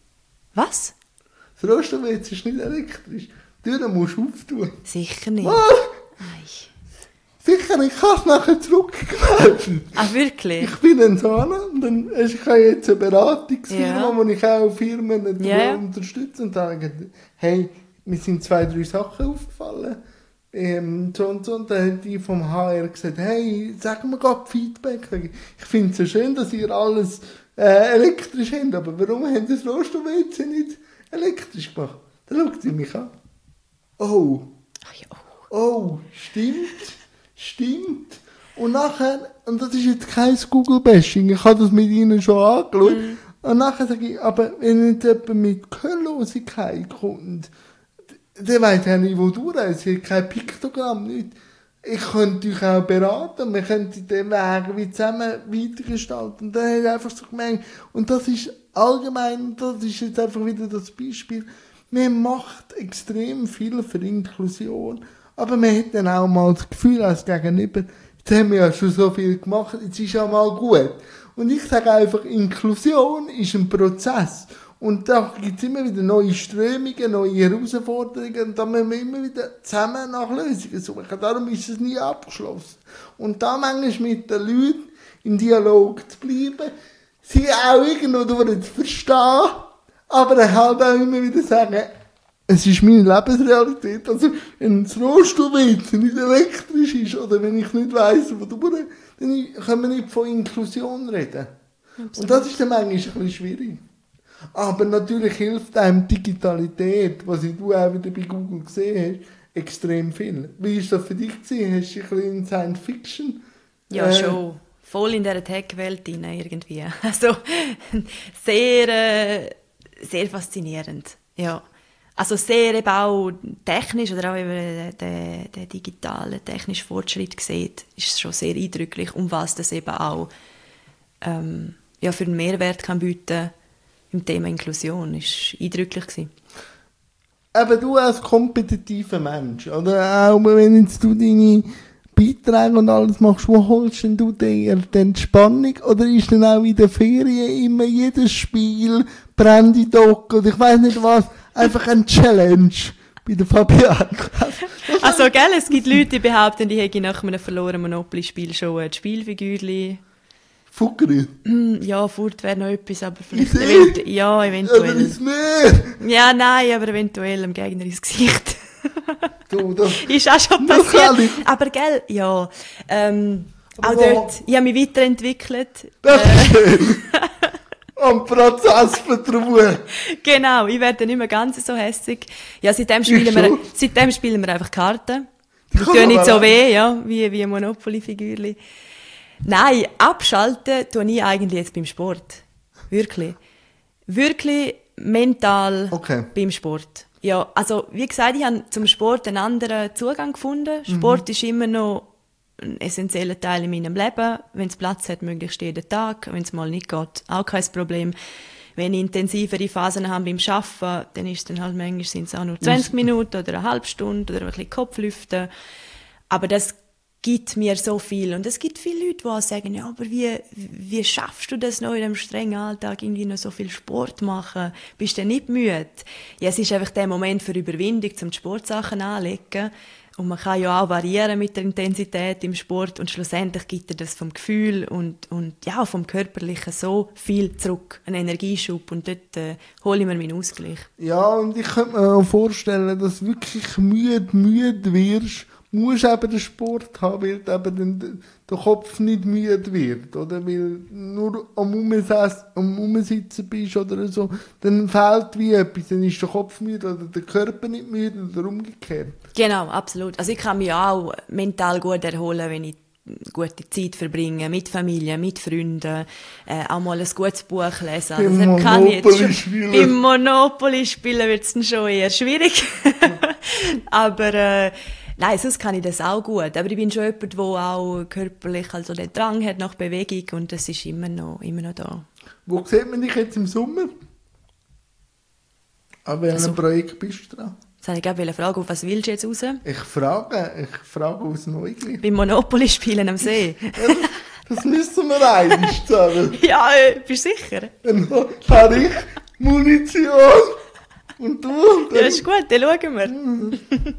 Was? Das Rostowitz ist nicht elektrisch. Die Tür musst du auftun. Sicher nicht. Was? Nein. Sicher, ich kann es nachher zurückmelden. Ah, wirklich? Ich bin in Sana und dann ich habe jetzt eine Beratungsfirma, ja. wo ich auch Firmen ja. unterstütze und sage, hey, mir sind zwei, drei Sachen aufgefallen. Ähm, so und so. Und dann hat die vom H R gesagt, hey, sag mir gerade Feedback. Ich finde es so schön, dass ihr alles äh, elektrisch habt, aber warum habt ihr das Rostowitz nicht elektrisch gemacht? Dann schaut sie mich an. Oh. Ach ja. Oh, stimmt. Stimmt. Und nachher, und das ist jetzt kein Google-Bashing, ich habe das mit ihnen schon angeschaut, mm. und nachher sage ich, aber wenn jetzt jemand mit Gehörlosigkeit kommt, der weiss ja nicht, wo du reist, es hat kein Piktogramm, nicht. Ich könnte euch auch beraten, wir könnten den Weg wie zusammen weitergestalten. Und dann hat er einfach so gemeint, und das ist allgemein, das ist jetzt einfach wieder das Beispiel, man macht extrem viel für Inklusion, aber man hat dann auch mal das Gefühl als Gegenüber, jetzt haben wir ja schon so viel gemacht, jetzt ist ja mal gut. Und ich sage einfach, Inklusion ist ein Prozess. Und da gibt es immer wieder neue Strömungen, neue Herausforderungen. Und da müssen wir immer wieder zusammen nach Lösungen suchen. Darum ist es nie abgeschlossen. Und da manchmal mit den Leuten im Dialog zu bleiben, sie auch irgendwo zu verstehen, aber dann halt auch immer wieder sagen, es ist meine Lebensrealität. Also, wenn das Rostowitz nicht elektrisch ist oder wenn ich nicht weiss, wo du bist, dann können wir nicht von Inklusion reden. Absolut. Und das ist dann manchmal ein bisschen schwierig. Aber natürlich hilft einem Digitalität, was du auch wieder bei Google gesehen hast, extrem viel. Wie war das für dich gewesen? Hast du ein bisschen in Science Fiction? Ja, äh, schon. Voll in dieser Tech-Welt drin irgendwie. Also, sehr, äh, sehr faszinierend. Ja. Also sehr eben auch technisch oder auch eben der, der digitale, technische Fortschritt sieht, ist es schon sehr eindrücklich, um was das eben auch ähm, ja, für einen Mehrwert kann bieten im Thema Inklusion. Das war eindrücklich gewesen. Eben du als kompetitiver Mensch, oder auch wenn jetzt du deine Beiträge und alles machst, wo holst denn du dir die Entspannung? Oder ist dann auch in den Ferien immer jedes Spiel, Brandy Doc oder ich weiss nicht was, einfach ein Challenge bei der Fabian? Also, gell, es gibt Leute, die behaupten, die hätten nach einem verlorenen Monopoly-Spiel schon ein Spielfigürchen. Fuckeri? Ja, Furt wäre noch etwas, aber vielleicht event- ja, eventuell. Oder ins Meer? Ja, nein, aber eventuell dem Gegner ins Gesicht. Du, das ist auch schon passiert. Aber gell, ja. Ähm, aber auch dort, ich habe mich weiterentwickelt. Das äh, am Prozess vertrauen. Genau, ich werde nicht mehr ganz so hässig. Ja, seitdem spielen, wir, seitdem spielen wir einfach Karten. Die tun nicht so weh, ja, wie, wie Monopoly-Figürchen. Nein, abschalten tue ich eigentlich jetzt beim Sport. Wirklich. Wirklich mental okay. Beim Sport. Ja, also wie gesagt, ich habe zum Sport einen anderen Zugang gefunden. Sport mhm. ist immer noch ein essentieller Teil in meinem Leben. Wenn es Platz hat, möglichst jeden Tag. Wenn es mal nicht geht, auch kein Problem. Wenn ich intensivere Phasen habe beim Arbeiten, dann ist es dann halt manchmal sind's auch nur zwanzig Minuten oder eine halbe Stunde oder ein bisschen Kopflüften. Aber das gibt mir so viel. Und es gibt viele Leute, die auch sagen, ja, aber wie, wie schaffst du das noch in einem strengen Alltag, irgendwie noch so viel Sport machen? Bist du nicht müde? Ja, es ist einfach der Moment für Überwindung, um die Sportsachen anzulegen. Und man kann ja auch variieren mit der Intensität im Sport und schlussendlich gibt er das vom Gefühl und, und ja, vom Körperlichen so viel zurück, einen Energieschub und dort äh, hole ich mir meinen Ausgleich. Ja, und ich könnte mir auch vorstellen, dass du wirklich müde, müde wirst, musst eben den Sport haben, weil eben der, der Kopf nicht müde wird, oder? Weil nur am Umsitzen, am Umsitzen bist oder so, dann fehlt wie etwas, dann ist der Kopf müde oder der Körper nicht müde oder umgekehrt. Genau, absolut. Also ich kann mich auch mental gut erholen, wenn ich gute Zeit verbringe, mit Familie, mit Freunden, äh, auch mal ein gutes Buch lesen. Beim also, kann ich jetzt schon, spielen. Beim Monopoly spielen wird es dann schon eher schwierig. Aber äh, Nein, sonst kann ich das auch gut. Aber ich bin schon jemand, der auch körperlich also den Drang hat nach Bewegung und das ist immer noch, immer noch da. Wo sieht man dich jetzt im Sommer? An welchem also, Projekt bist du dran? Jetzt wollte ich gerade fragen, auf was willst du jetzt raus? Ich frage, ich frage aus Neugier. Beim Monopoly spielen am See. Ja, das müssen wir eigentlich sagen. Ja, äh, bist du sicher? Dann habe ich Munition und du. Und ja, ist gut, dann schauen wir.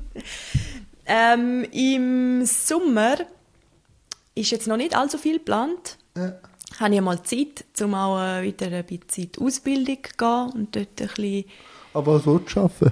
ähm, Im Sommer ist jetzt noch nicht allzu viel geplant. Ja. Habe ich mal Zeit, um auch äh, wieder ein bisschen in die Ausbildung zu gehen und dort ein bisschen... Aber was willst du arbeiten?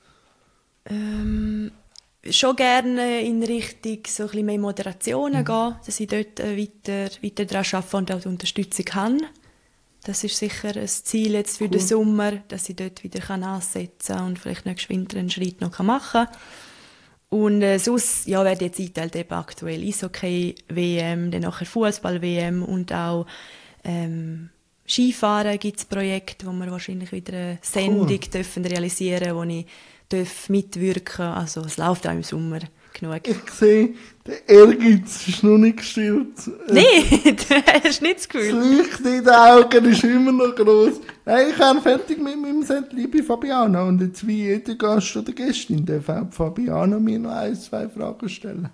Ähm, schon gerne in Richtung so ein bisschen mehr Moderationen mhm. gehen, dass ich dort äh, weiter, weiter daran arbeite und auch die Unterstützung habe. Das ist sicher ein Ziel jetzt für cool. den Sommer, dass ich dort wieder kann ansetzen kann und vielleicht nächstes Winter einen Schritt noch machen kann. Und äh, sonst ja, wird jetzt eingeteilt eben aktuell Eishockey-W M, dann nachher Fußball-W M und auch ähm, Skifahren gibt es Projekte, wo wir wahrscheinlich wieder eine Sendung cool. dürfen realisieren, wo ich darf mitwirken. Also es läuft auch im Sommer genug. Ich sehe, der Ehrgeiz ist noch nicht gestillt. Nein, du hast nicht das Gefühl. Das Licht in den Augen ist immer noch gross. Nein, ich bin fertig mit meinem Set, liebe Fabiana. Und jetzt wie jeder Gast oder Gästin darf auch Fabiana mir noch ein, zwei Fragen stellen.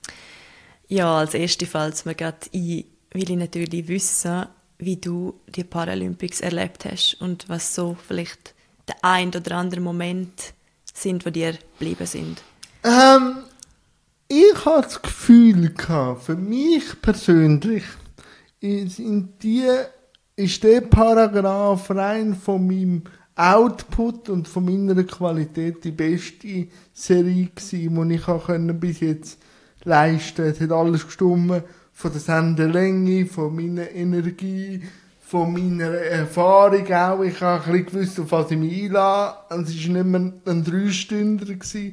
Ja, als erstes fällt es mir gerade ein, will ich natürlich wissen, wie du die Paralympics erlebt hast und was so vielleicht der ein oder andere Moment sind, die dir geblieben sind. Ähm, ich hatte das Gefühl gehabt, für mich persönlich, ist, in die, ist der Paragraph rein von meinem Output und von meiner Qualität die beste Serie gewesen, die ich auch bis jetzt leisten konnte. Es hat alles gestimmt, von der Sendelänge, von meiner Energie, von meiner Erfahrung auch. Ich habe ein bisschen gewusst, auf was ich mich einlasse. Es war nicht mehr ein Dreistünder.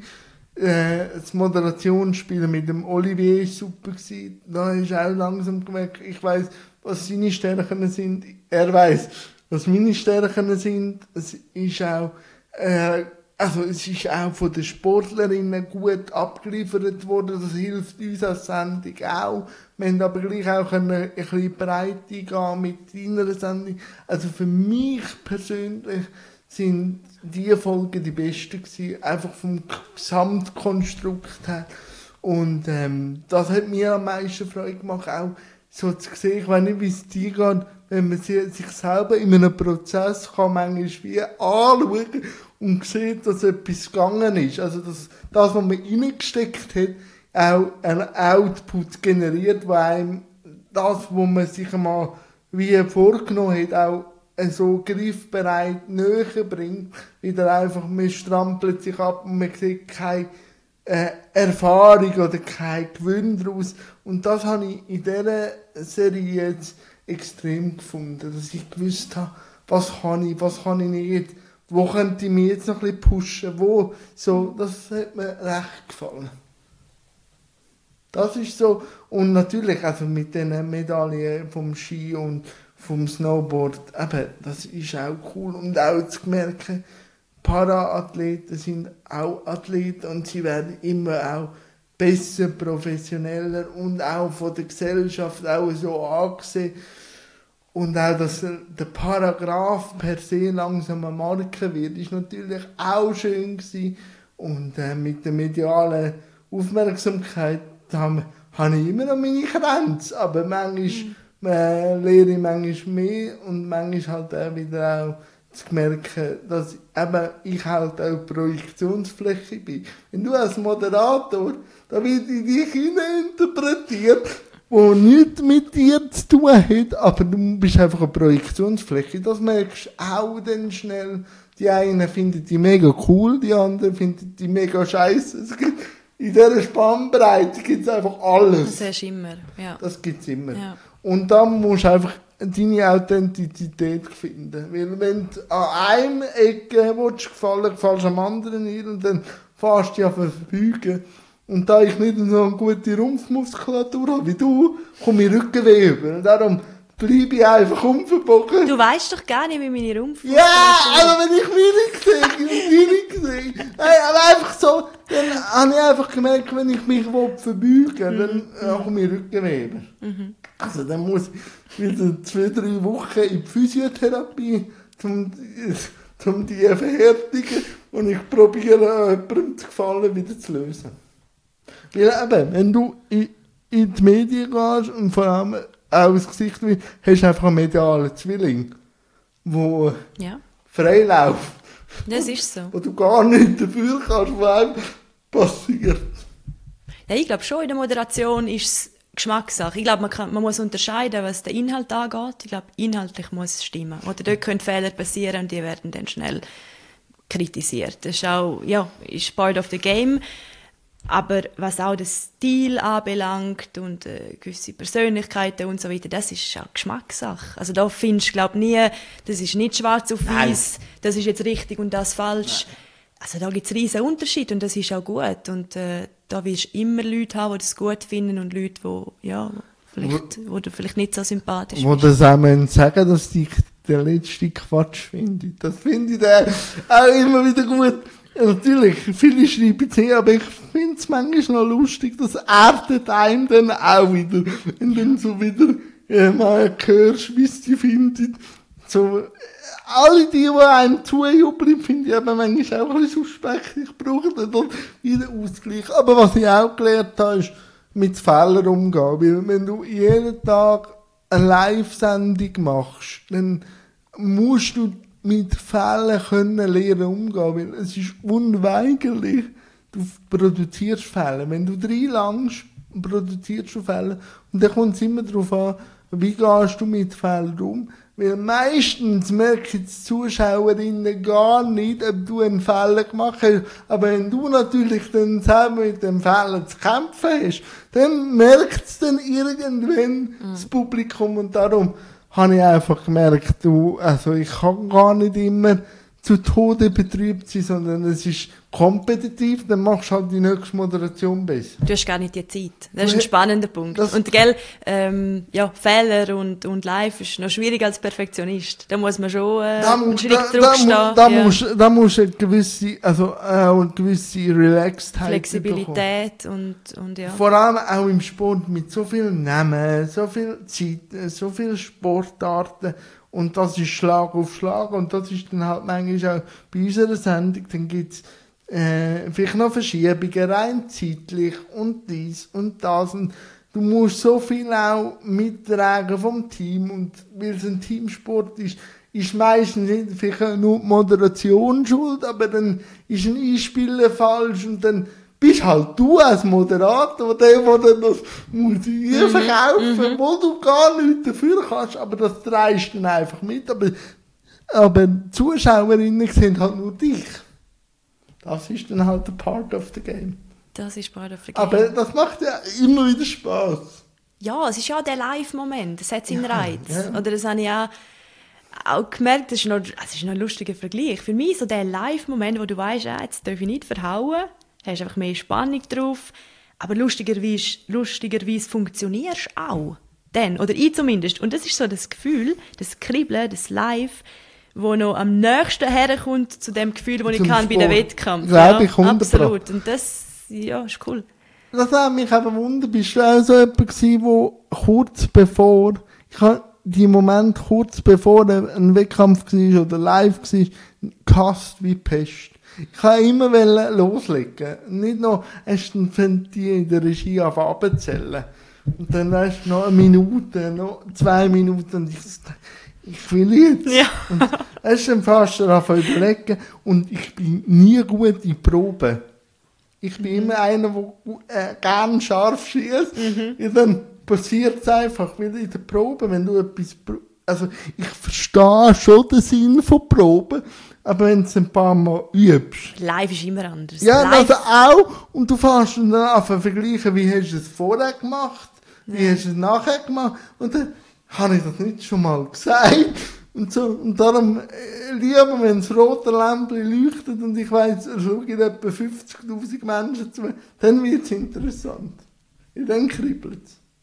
Äh, das Moderationsspiel mit dem Olivier war super. Da ist auch langsam gemerkt, ich weiss, was seine Stärken sind. Er weiss, was meine Stärken sind. Es ist auch, äh, also es ist auch von den Sportlerinnen gut abgeliefert worden. Das hilft uns als Sendung auch. Wir haben aber gleich auch ein bisschen Breite gehen mit deiner Sendung. Also für mich persönlich sind die Folgen die besten gewesen, einfach vom Gesamtkonstrukt her. Und ähm, das hat mir am meisten Freude gemacht, auch so zu sehen, ich weiß nicht, wie es dir geht, wenn man sich selber in einem Prozess kann manchmal wie anschauen und sieht, dass etwas gegangen ist. Also dass das, was man reingesteckt hat, auch ein Output generiert, wo einem das, was man sich einmal wie vorgenommen hat, auch so griffbereit näher bringt, wieder einfach, man strampelt sich ab und man sieht keine äh, Erfahrung oder kein Gewinn daraus. Und das habe ich in dieser Serie jetzt extrem gefunden, dass ich gewusst habe, was kann ich, was kann ich nicht, wo könnte ich mich jetzt noch ein bisschen pushen, wo, so, das hat mir recht gefallen. Das ist so, und natürlich, also mit den Medaillen vom Ski und vom Snowboard, eben, das ist auch cool. Und auch zu merken, Para-Athleten sind auch Athleten und sie werden immer auch besser, professioneller und auch von der Gesellschaft auch so angesehen. Und auch, dass der Paragraph per se langsam eine Marke wird, ist natürlich auch schön gewesen. Und äh, mit der medialen Aufmerksamkeit habe hab ich immer noch meine Grenzen, aber manchmal mhm. äh, lehre ich manchmal mehr und manchmal halt auch wieder auch zu merken, dass eben ich halt auch Projektionsfläche bin. Wenn du als Moderator, da wird in dich hineininterpretiert, wo nichts mit dir zu tun hat, aber du bist einfach eine Projektionsfläche. Das merkst du auch dann schnell. Die einen finden die mega cool, die anderen finden die mega scheiße. Es gibt, in dieser Spannbreite gibt es einfach alles. Das hast du immer, ja. Das gibt es immer. Ja. Und dann musst du einfach deine Authentizität finden. Weil wenn du an einem Ecke willst, gefallen, gefällst du am anderen nicht und dann fährst du dich an verfügen. Und da ich nicht so eine gute Rumpfmuskulatur habe wie du, komme ich Rückenweh über. Und darum bleibe ich einfach unverbogen. Du weißt doch gar nicht, wie meine Rumpfmuskulatur ist. Ja, also wenn ich wenig sehe und wenig sehe, Nein, aber einfach so, dann habe ich einfach gemerkt, wenn ich mich verbeugen will, dann mhm. komme ich Rückenweber. Mhm. Also dann muss ich wieder zwei, drei Wochen in die Physiotherapie, um, um die verhärtigen und ich probiere, jemandem zu gefallen, wieder zu lösen. Weil eben, wenn du in, in die Medien gehst und vor allem auch das Gesicht willst, hast du einfach einen medialen Zwilling, der ja. frei läuft. Das ist so. Wo du gar nicht dafür kannst, was einem passiert. Ja, ich glaube schon, in der Moderation ist es Geschmackssache. Ich glaube, man, kann, man muss unterscheiden, was den Inhalt angeht. Ich glaube, inhaltlich muss es stimmen. Oder dort können Fehler passieren und die werden dann schnell kritisiert. Das ist auch, ja, ist part of the game. Aber was auch den Stil anbelangt und äh, gewisse Persönlichkeiten und so weiter, das ist auch Geschmackssache. Also da findest du, glaube nie, das ist nicht schwarz auf weiß, das ist jetzt richtig und das falsch. Nein. Also da gibt es riesen Unterschiede und das ist auch gut. Und äh, da wirst du immer Leute haben, die das gut finden und Leute, die, ja, vielleicht, wo, wo du vielleicht nicht so sympathisch wo bist. Wo das auch sagen, dass ich den letzten Quatsch finde. Das finde ich dann auch immer wieder gut. Ja, natürlich, viele schreiben es her, aber ich finde es manchmal noch lustig, das erdet einem dann auch wieder. Wenn du dann so wieder äh, mal hörst, wie es die findet. So, alle die, die einem zujubeln, finde ich eben manchmal auch ein bisschen suspekt. Ich brauche dann dort wieder Ausgleich. Aber was ich auch gelernt habe, ist mit Fehlern umgehen. Weil wenn du jeden Tag eine Live-Sendung machst, dann musst du mit Fällen können lernen umgehen, weil es ist unweigerlich. Du produzierst Fälle. Wenn du reinlangst, produzierst du Fälle. Und dann kommt es immer darauf an, wie gehst du mit Fällen um. Weil meistens merken die Zuschauerinnen gar nicht, ob du einen Fehler gemacht hast. Aber wenn du natürlich dann selber mit dem Fehler zu kämpfen hast, dann merkt es dann irgendwann mhm. das Publikum. Und darum habe ich einfach gemerkt, du, also ich kann gar nicht immer zu Tode betrübt sein, sondern es ist kompetitiv, dann machst du halt die nächste Moderation besser. Du hast gar nicht die Zeit. Das ist ein spannender Punkt. Das und gell, ähm, ja, Fehler und, und Live ist noch schwieriger als Perfektionist. Da muss man schon äh, da einen Schritt zurückstehen. Da, da, ja. musst, da musst du eine gewisse, also, äh, eine gewisse Relaxedheit Flexibilität und, und ja. Vor allem auch im Sport mit so vielen Namen, so viel Zeit, so viele Sportarten. Und das ist Schlag auf Schlag. Und das ist dann halt manchmal auch bei unserer Sendung, dann gibt es äh, vielleicht noch Verschiebungen, rein zeitlich und dies und das. Und du musst so viel auch mittragen vom Team. Und weil es ein Teamsport ist, ist meistens nicht vielleicht nur die Moderation schuld, aber dann ist ein Einspieler falsch und dann bist halt du als Moderator, der, der dann das Musik mhm. verkaufen, mhm. wo du gar nichts dafür kannst, aber das dreist dann einfach mit. Aber, aber die Zuschauerinnen sehen halt nur dich. Das ist dann halt der Part of the game. Das ist Part of the game. Aber das macht ja immer wieder Spaß. Ja, es ist ja der Live-Moment, das hat seinen ja, Reiz. Ja. Oder das habe ich auch, auch gemerkt, das ist, noch, das ist noch ein lustiger Vergleich. Für mich so der Live-Moment, wo du weißt, ja, jetzt darf ich nicht verhauen, hast einfach mehr Spannung drauf, aber lustigerweise, lustigerweise funktionierst du auch. Dann, oder ich zumindest. Und das ist so das Gefühl, das Kribbeln, das Live, wo noch am nächsten herkommt zu dem Gefühl, das ich kann Sport. Bei den Wettkampf. Ja, ich absolut. Und das, ja, ist cool. Das hat mich eben wundert. Bist du auch so jemand gewesen, wo kurz bevor, ich habe die Moment kurz bevor ein Wettkampf war oder live war, gehasst wie Pest. Ich wollte immer loslegen. Nicht noch erst dann die in der Regie auf abzählen. Und dann weißt du, noch eine Minute, noch zwei Minuten. Und ich, ich will jetzt. Ja. Und erst dann fast davon überlegen. Und ich bin nie gut in Proben. Ich bin mhm. immer einer, der äh, gerne scharf schießt. Mhm. Und dann passiert es einfach wieder in der Probe, wenn du etwas. Also, ich verstehe schon den Sinn von Proben. Aber wenn du es ein paar Mal übst. Live ist immer anders. Ja, Live. also auch. Und du fährst dann an zu vergleichen, wie hast du es vorher gemacht, wie ja. hast du es nachher gemacht. Und dann habe ich das nicht schon mal gesagt. Und, so, und darum äh, lieber, wenn das rote Lämpchen leuchtet und ich weiss, es schauen etwa fünfzigtausend Menschen zu, dann wird es interessant. Und dann kribbelt es.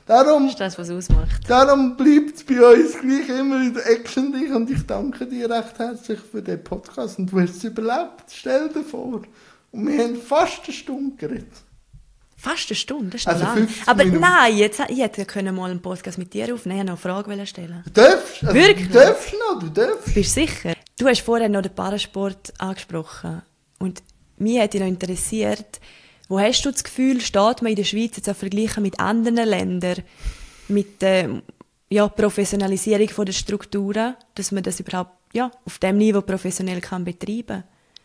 Darum, das ist das, was es ausmacht. Darum bleibt es bei uns gleich immer wieder actionreich und ich danke dir recht herzlich für den Podcast und du hast es überlebt. Stell dir vor. Und wir haben fast eine Stunde geredet. Fast eine Stunde, das ist also lang. Aber Minuten. Nein, jetzt, ich hätte mal einen Podcast mit dir aufnehmen, ich wollte noch eine Frage stellen. Du darfst, also Wirklich? Du darfst noch, du darfst. Bist du sicher? Du hast vorher noch den Parasport angesprochen und mich hätte noch interessiert, wo hast du das Gefühl, steht man in der Schweiz jetzt auch vergleichen mit anderen Ländern, mit der ja, Professionalisierung der Strukturen, dass man das überhaupt ja, auf dem Niveau professionell kann betreiben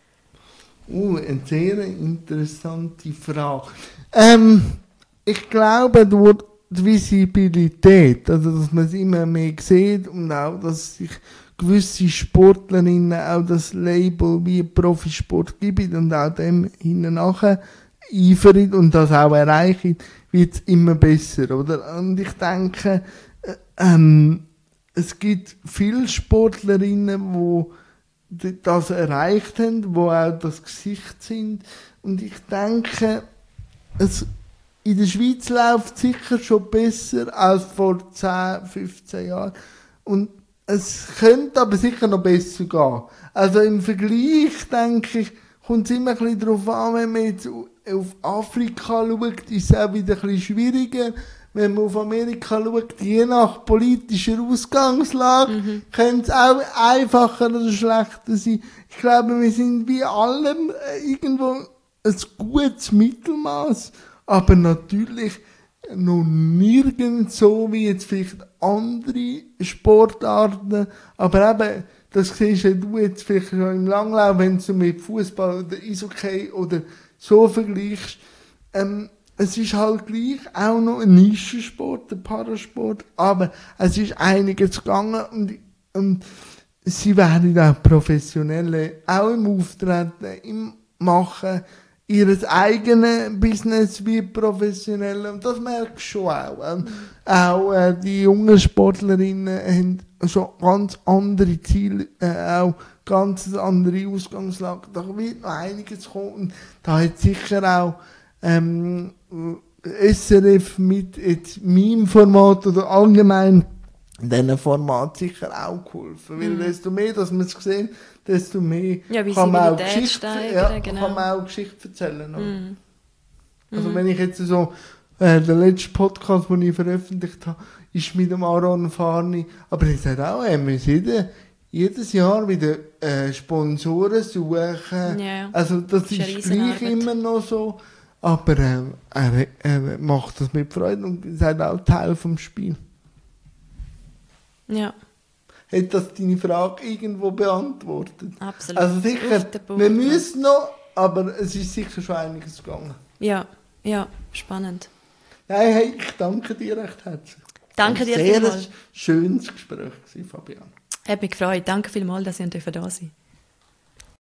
kann? Uh, eine sehr interessante Frage. Ähm, ich glaube, durch die Visibilität, also dass man es immer mehr sieht und auch, dass sich gewisse Sportlerinnen auch das Label wie Profisport gibt und auch dem hinten nachher eifern und das auch erreichen, wird es immer besser, oder? Und ich denke, äh, ähm, es gibt viele Sportlerinnen, die das erreicht haben, die auch das Gesicht sind. Und ich denke, es, in der Schweiz läuft es sicher schon besser als vor zehn, fünfzehn Jahren. Und es könnte aber sicher noch besser gehen. Also im Vergleich, denke ich, kommt es immer ein bisschen darauf an, wenn man jetzt auf Afrika schaut, ist es auch wieder ein bisschen schwieriger. Wenn man auf Amerika schaut, je nach politischer Ausgangslage, mhm. könnte es auch einfacher oder schlechter sein. Ich glaube, wir sind wie allem irgendwo ein gutes Mittelmaß, aber natürlich noch nirgends so wie jetzt vielleicht andere Sportarten. Aber eben, das siehst du jetzt vielleicht schon im Langlauf, wenn du mit Fußball oder Eishockey oder so vergleichst. Ähm, es ist halt gleich auch noch ein Nischensport, ein Parasport, aber es ist einiges gegangen und, und sie werden auch Professionelle, auch im Auftreten, im Machen, ihres eigenen Business wie Professionelle, und das merkst du schon auch. Mhm. Auch äh, die jungen Sportlerinnen haben schon ganz andere Ziele, äh, auch ganz andere Ausgangslage. Da wird noch einiges kommen. Und da hat sicher auch ähm, S R F mit jetzt meinem Format oder allgemein diesem Format sicher auch geholfen. Weil mhm. desto mehr, dass man es sehen, desto mehr ja, kann, man auch Geschichte, steigern, ja, genau. kann man auch Geschichte erzählen. Mhm. Also mhm. wenn ich jetzt so, äh, der letzte Podcast, den ich veröffentlicht habe, ist mit dem Aaron Farni, aber ich sage auch, wir müssen jedes Jahr wieder äh, Sponsoren suchen. Ja, also das, das ist, ist gleich immer noch so. Aber äh, er, er macht das mit Freude und ist halt auch Teil vom Spiel. Ja. Hat das deine Frage irgendwo beantwortet? Absolut. Also sicher, wir müssen noch, aber es ist sicher schon einiges gegangen. Ja, ja, spannend. Nein, hey, ich danke dir recht herzlich. Danke dir vielmals. vielmals. Sehr schönes Gespräch gewesen, Fabian. Hat mich gefreut. Danke vielmals, dass ihr da sein dürft.